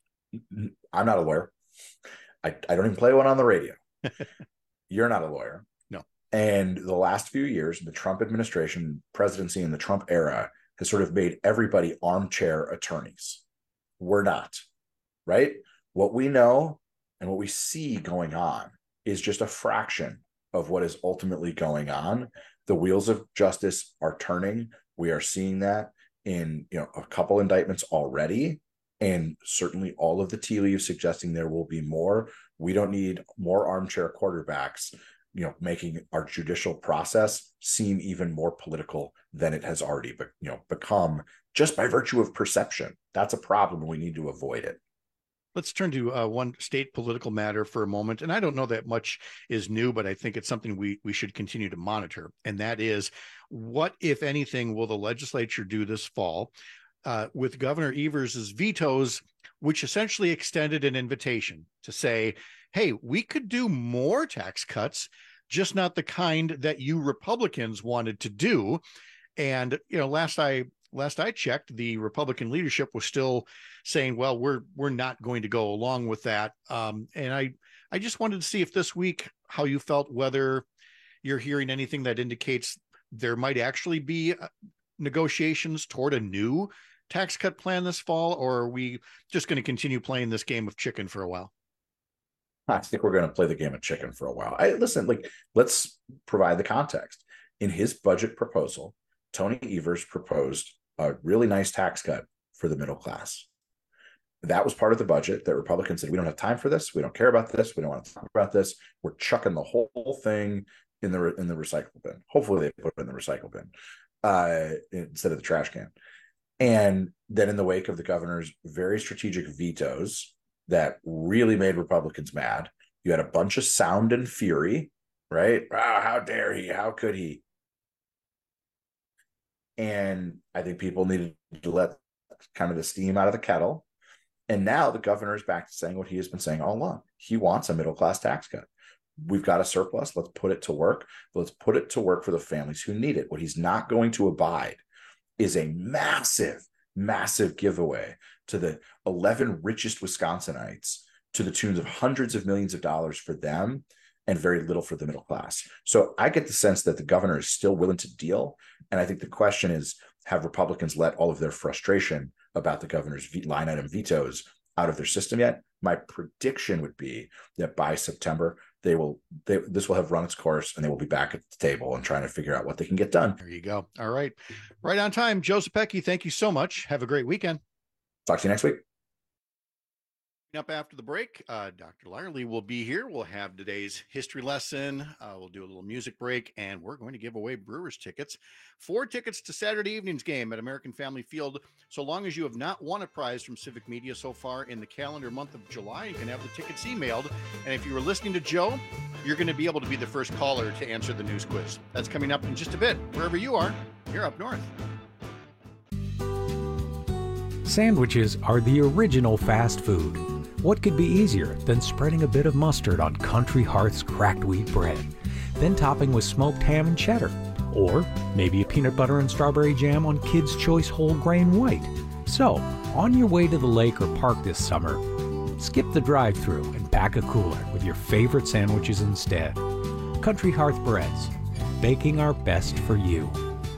I'm not a lawyer. I, I don't even play one on the radio. You're not a lawyer. No. And the last few years, the Trump administration, presidency, and the Trump era has sort of made everybody armchair attorneys. We're not, right? What we know and what we see going on is just a fraction of what is ultimately going on. The wheels of justice are turning. We are seeing that in, you know, a couple indictments already, and certainly all of the tea leaves suggesting there will be more. We don't need more armchair quarterbacks, you know, making our judicial process seem even more political than it has already, be, you know, become just by virtue of perception. That's a problem. We need to avoid it. Let's turn to uh, one state political matter for a moment. And I don't know that much is new, but I think it's something we, we should continue to monitor. And that is, what, if anything, will the legislature do this fall uh, with Governor Evers' vetoes, which essentially extended an invitation to say, hey, we could do more tax cuts, just not the kind that you Republicans wanted to do. And, you know, last I Last I checked, the Republican leadership was still saying, well, we're we're not going to go along with that. Um, and I, I just wanted to see if this week, how you felt, whether you're hearing anything that indicates there might actually be negotiations toward a new tax cut plan this fall, or are we just going to continue playing this game of chicken for a while? I think we're going to play the game of chicken for a while. I, listen, like, let's provide the context. In his budget proposal, Tony Evers proposed a really nice tax cut for the middle class. That was part of the budget that Republicans said, we don't have time for this. We don't care about this. We don't want to talk about this. We're chucking the whole thing in the in the recycle bin. Hopefully they put it in the recycle bin uh, instead of the trash can. And then in the wake of the governor's very strategic vetoes that really made Republicans mad, you had a bunch of sound and fury, right? Wow, how dare he? How could he? And I think people needed to let kind of the steam out of the kettle. And now the governor is back to saying what he has been saying all along. He wants a middle-class tax cut. We've got a surplus. Let's put it to work. Let's put it to work for the families who need it. What he's not going to abide is a massive, massive giveaway to the eleven richest Wisconsinites to the tunes of hundreds of millions of dollars for them and very little for the middle class. So I get the sense that the governor is still willing to deal. And I think the question is, have Republicans let all of their frustration about the governor's line item vetoes out of their system yet? My prediction would be that by September, they will, they, this will have run its course and they will be back at the table and trying to figure out what they can get done. There you go. All right. Right on time. Joe Zepecki, thank you so much. Have a great weekend. Talk to you next week. Up after the break, uh, Doctor Lyerly will be here. We'll have today's history lesson. Uh, we'll do a little music break, and we're going to give away Brewers tickets. Four tickets to Saturday evening's game at American Family Field. So long as you have not won a prize from Civic Media so far in the calendar month of July, you can have the tickets emailed. And if you were listening to Joe, you're going to be able to be the first caller to answer the news quiz. That's coming up in just a bit. Wherever you are, you're up north. Sandwiches are the original fast food. What could be easier than spreading a bit of mustard on Country Hearth's cracked wheat bread, then topping with smoked ham and cheddar, or maybe a peanut butter and strawberry jam on Kids' Choice whole grain white? So, on your way to the lake or park this summer, skip the drive-thru and pack a cooler with your favorite sandwiches instead. Country Hearth Breads, baking our best for you.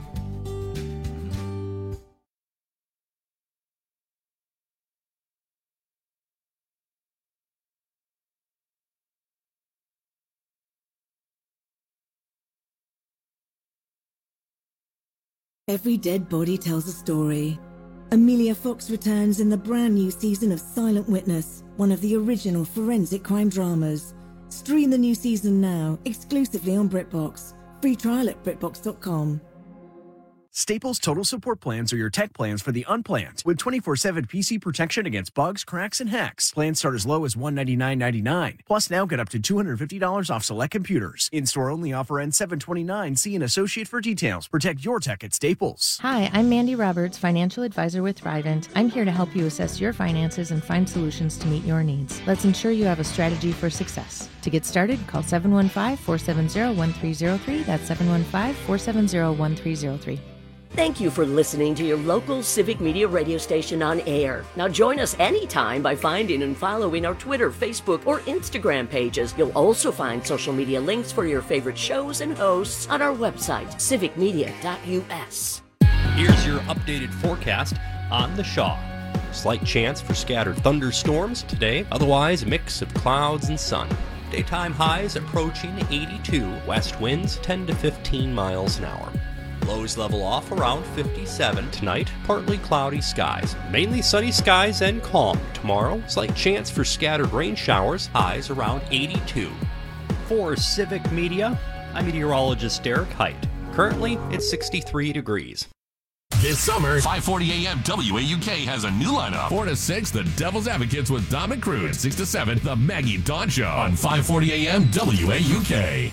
Every dead body tells a story. Amelia Fox returns in the brand new season of Silent Witness, one of the original forensic crime dramas. Stream the new season now, exclusively on BritBox. Free trial at BritBox dot com. Staples Total Support Plans are your tech plans for the unplanned, with twenty-four seven P C protection against bugs, cracks, and hacks. Plans start as low as one hundred ninety-nine dollars and ninety-nine cents. Plus, now get up to two hundred fifty dollars off select computers. In-store only offer ends seven twenty-nine. See an associate for details. Protect your tech at Staples. Hi, I'm Mandy Roberts, financial advisor with Thrivent. I'm here to help you assess your finances and find solutions to meet your needs. Let's ensure you have a strategy for success. To get started, call seven one five, four seven zero, one three zero three. That's seven one five, four seven zero, one three zero three. Thank you for listening to your local Civic Media radio station on air. Now join us anytime by finding and following our Twitter, Facebook, or Instagram pages. You'll also find social media links for your favorite shows and hosts on our website, civic media dot U S. Here's your updated forecast on the Shaw. Slight chance for scattered thunderstorms today, otherwise a mix of clouds and sun. Daytime highs approaching eighty-two, west winds ten to fifteen miles an hour. Lows level off around fifty-seven tonight, partly cloudy skies. Mainly sunny skies and calm. Tomorrow, slight chance for scattered rain showers, highs around eighty-two. For Civic Media, I'm meteorologist Derek Height. Currently, it's sixty-three degrees. This summer, five forty A M W A U K has a new lineup. four to six, The Devil's Advocates with Dom and Cruz. six to seven, The Maggie Dawn Show on five forty A M W A U K.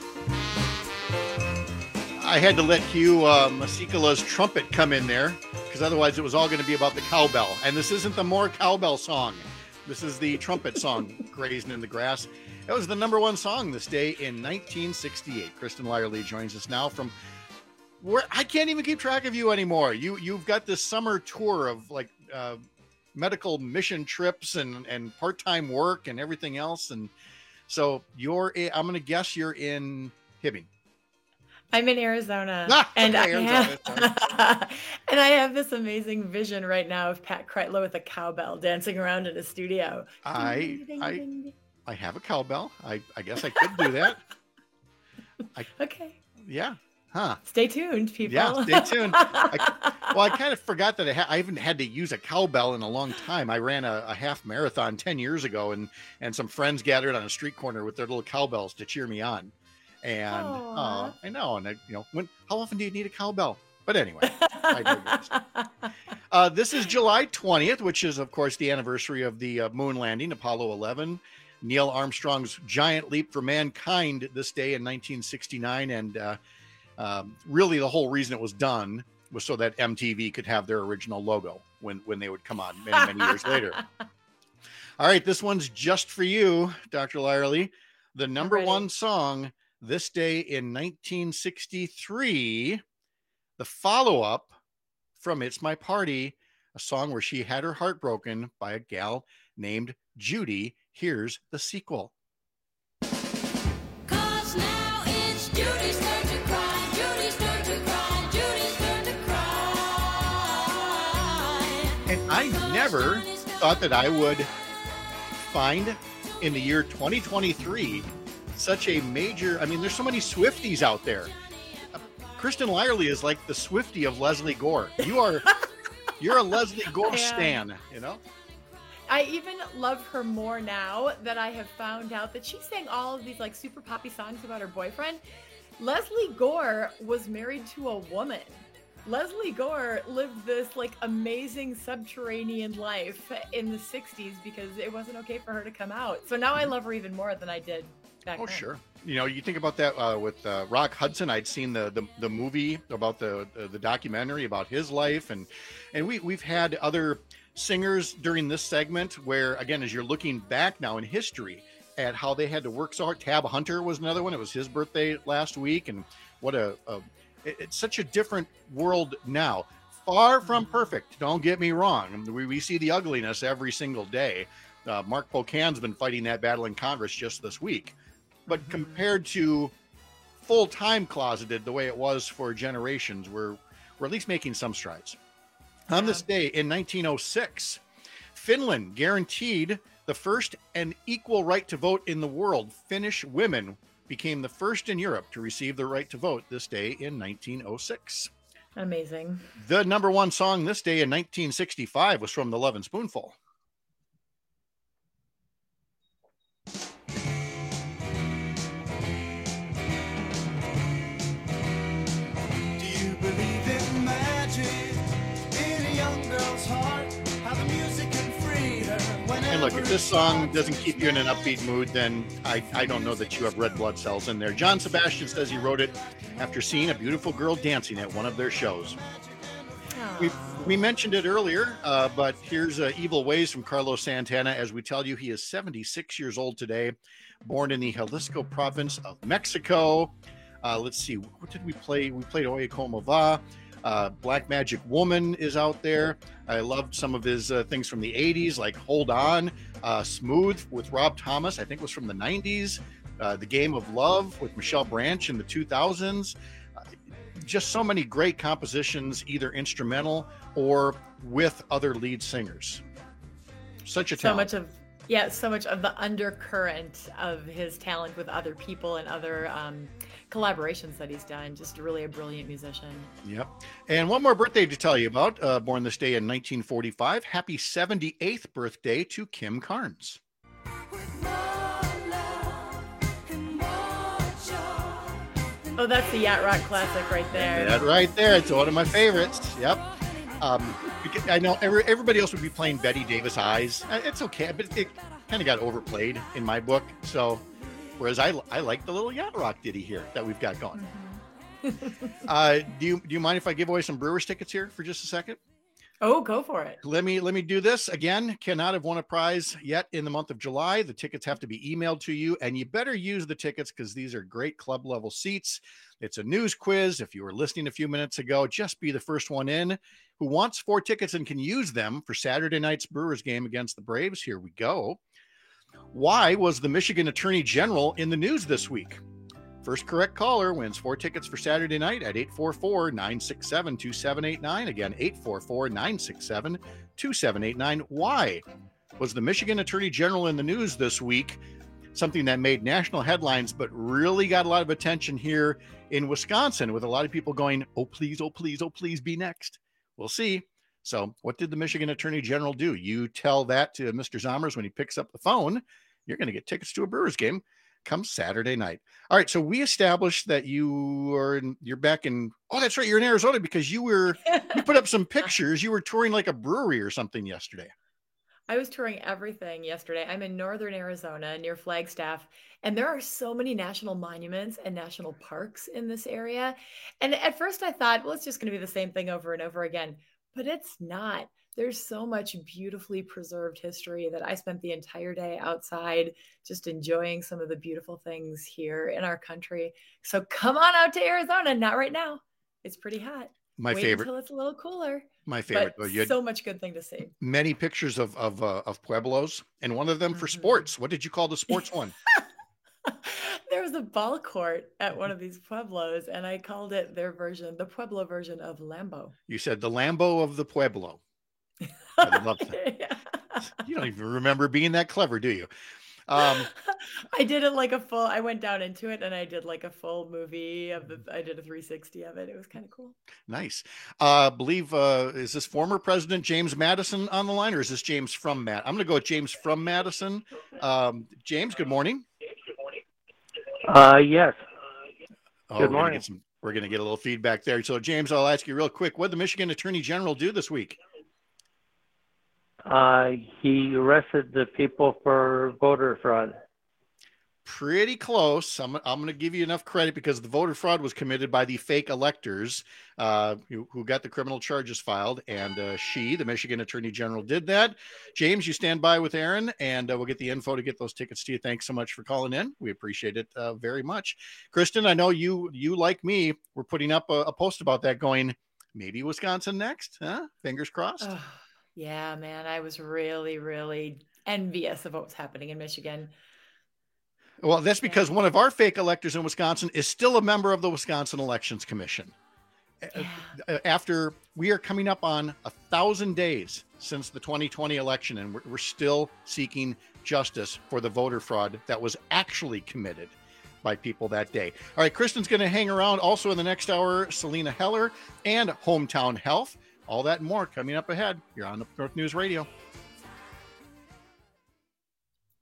I had to let Hugh uh, Masikala's trumpet come in there because otherwise it was all going to be about the cowbell. And this isn't the More Cowbell song. This is the trumpet song, Grazing in the Grass. That was the number one song this day in nineteen sixty-eight. Kristen Lyerly joins us now from where I can't even keep track of you anymore. You, you've got this summer tour of like uh, medical mission trips and, and part-time work and everything else. And so you're, I'm going to guess you're in Hibbing. I'm in Arizona, ah, and okay, I Arizona, have, and I have this amazing vision right now of Pat Kreitlow with a cowbell dancing around in a studio. I I I have a cowbell. I, I guess I could do that. I, okay. Yeah. Huh. Stay tuned, people. Yeah, stay tuned. I, well, I kind of forgot that I, ha- I haven't had to use a cowbell in a long time. I ran a, a half marathon ten years ago, and and some friends gathered on a street corner with their little cowbells to cheer me on. And uh, I know, and I, you know, when how often do you need a cowbell? But anyway, I digress. uh, this is July twentieth, which is, of course, the anniversary of the uh, moon landing, Apollo eleven. Neil Armstrong's giant leap for mankind this day in nineteen sixty-nine, and uh, um, really the whole reason it was done was so that M T V could have their original logo when when they would come on many many years later. All right, this one's just for you, Doctor Lyerly. The number one song this day in nineteen sixty-three, the follow-up from It's My Party, a song where she had her heart broken by a gal named Judy. Here's the sequel. Cause now it's Judy's turn to cry, Judy's turn to cry, Judy's turn to cry. And I never thought that I would find in the year twenty twenty-three such a major, I mean, there's so many Swifties out there. Uh, Kristen Lyerly is like the Swiftie of Leslie Gore. You are, you're a Leslie Gore stan, you know? I even love her more now that I have found out that she sang all of these like super poppy songs about her boyfriend. Leslie Gore was married to a woman. Leslie Gore lived this like amazing subterranean life in the sixties because it wasn't okay for her to come out. So now I love her even more than I did back oh, then. Sure. You know, you think about that uh, with uh, Rock Hudson. I'd seen the, the the movie about the, the the documentary about his life, and and we we've had other singers during this segment where, again, as you're looking back now in history at how they had to work so hard. Tab Hunter was another one. It was his birthday last week, and what a, a it, it's such a different world now. Far from perfect. Don't get me wrong. We we see the ugliness every single day. Uh, Mark Pocan's been fighting that battle in Congress just this week. But compared to full-time closeted the way it was for generations, we're, we're at least making some strides. Yeah. On this day in nineteen oh six, Finland guaranteed the first and equal right to vote in the world. Finnish women became the first in Europe to receive the right to vote this day in nineteen oh six. Amazing. The number one song this day in nineteen sixty-five was from The Lovin' Spoonful. Do you believe in look, if this song doesn't keep you in an upbeat mood, then I, I don't know that you have red blood cells in there. John Sebastian says he wrote it after seeing a beautiful girl dancing at one of their shows. We we mentioned it earlier, uh, but here's uh, Evil Ways from Carlos Santana as we tell you he is seventy-six years old today, born in the Jalisco province of Mexico. Uh, let's see, what did we play? We played Oye Como Va. Uh, Black Magic Woman is out there. I loved some of his uh, things from the eighties, like Hold On, uh, Smooth with Rob Thomas, I think was from the nineties. Uh, the Game of Love with Michelle Branch in the two thousands. Uh, just so many great compositions, either instrumental or with other lead singers. Such a So talent. much of, yeah, so much of the undercurrent of his talent with other people and other um, collaborations that he's done. Just really a brilliant musician. Yep. And one more birthday to tell you about, uh, born this day in nineteen forty-five. Happy seventy-eighth birthday to Kim Carnes. Oh, that's the Yacht Rock classic right there. That right there. It's one of my favorites. Yep. Um, because I know every, everybody else would be playing Betty Davis Eyes. Uh, It's okay, but it kind of got overplayed in my book. So, whereas I, I like the little Yacht Rock ditty here that we've got going. uh, do you do you mind if I give away some Brewers tickets here for just a second? Oh, go for it. Let me let me do this again. Cannot have won a prize yet in the month of July. The tickets have to be emailed to you, and you better use the tickets because these are great club level seats. It's a news quiz. If you were listening a few minutes ago, just be the first one in who wants four tickets and can use them for Saturday night's Brewers game against the Braves. Here we go. Why was the Michigan Attorney General in the news this week? First correct caller wins four tickets for Saturday night at eight four four, nine six seven, two seven eight nine. Again, eight four four, nine six seven, two seven eight nine. Why was the Michigan Attorney General in the news this week? Something that made national headlines, but really got a lot of attention here in Wisconsin with a lot of people going, oh, please, oh, please, oh, please be next. We'll see. So what did the Michigan Attorney General do? You tell that to Mister Zommers when he picks up the phone. You're going to get tickets to a Brewers game come Saturday night. All right. So we established that you are in, you're back in, oh, that's right. You're in Arizona because you were, you put up some pictures. You were touring like a brewery or something yesterday. I was touring everything yesterday. I'm in northern Arizona near Flagstaff, and there are so many national monuments and national parks in this area. And at first I thought, well, it's just going to be the same thing over and over again, but it's not. There's so much beautifully preserved history that I spent the entire day outside just enjoying some of the beautiful things here in our country. So come on out to Arizona. Not right now. It's pretty hot. My Wait favorite. until it's a little cooler. My favorite. But Oh, you had so much good thing to see. many pictures of of uh, of Pueblos, and one of them for Mm-hmm. sports. What did you call the sports one? There was a ball court at one of these Pueblos, and I called it their version, the Pueblo version of Lambo. You said the Lambo of the Pueblo. I love that. You don't even remember being that clever, do you? Um, I did it like a full, I went down into it and I did like a full movie of the, I did a three sixty of it. It was kind of cool. nice. Uh, believe, uh, is this former President James Madison on the line, or is this James from Matt? I'm going to go with James from Madison. Um, James, good morning. Uh, yes. Oh, Good we're gonna morning. get some, we're going to get a little feedback there. So, James, I'll ask you real quick. What did the Michigan Attorney General do this week? Uh, he arrested the people for voter fraud. Pretty close. I'm, I'm going to give you enough credit because the voter fraud was committed by the fake electors uh, who, who got the criminal charges filed. And uh, she, the Michigan Attorney General, did that. James, you stand by with Aaron, and uh, we'll get the info to get those tickets to you. Thanks so much for calling in. We appreciate it uh, very much. Kristen, I know you, you like me, were putting up a, a post about that going, maybe Wisconsin next, huh? Fingers crossed. Oh, yeah, man. I was really, really envious of what was happening in Michigan. Well, that's because one of our fake electors in Wisconsin is still a member of the Wisconsin Elections Commission. Yeah. After we are coming up on a thousand days since the twenty twenty election, and we're, we're still seeking justice for the voter fraud that was actually committed by people that day. All right, Kristen's going to hang around also in the next hour. Selena Heller and Hometown Health. All that and more coming up ahead. You're on the North News Radio.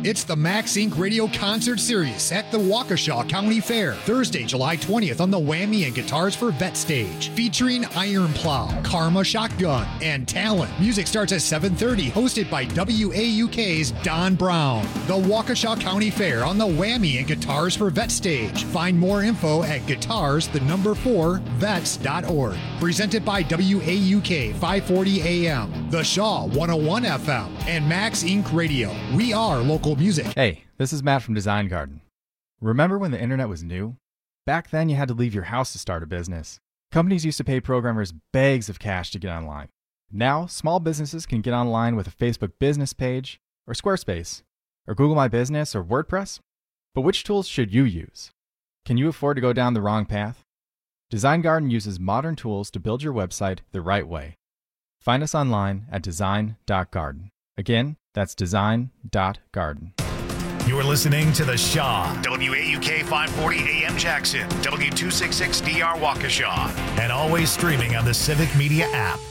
It's the Max Incorporated. Radio Concert Series at the Waukesha County Fair, Thursday, July twentieth on the Whammy and Guitars for Vet stage, featuring Iron Plow, Karma Shotgun, and Talon. Music starts at seven thirty, hosted by W A U K's Don Brown. The Waukesha County Fair on the Whammy and Guitars for Vet stage. Find more info at guitars, the number four, vets dot org. Presented by W A U K five forty A M, The Shaw one oh one F M, and Max Incorporated. Radio. We are local music. Hey, this is Matt from Design Garden. Remember when the internet was new? Back then you had to leave your house to start a business. Companies used to pay programmers bags of cash to get online. Now, small businesses can get online with a Facebook business page, or Squarespace, or Google My Business, or WordPress. But which tools should you use? Can you afford to go down the wrong path? Design Garden uses modern tools to build your website the right way. Find us online at design dot garden. Again, that's design dot garden. You're listening to The Shaw, W A U K five forty A M Jackson, W two sixty-six D R Waukesha, and always streaming on the Civic Media app.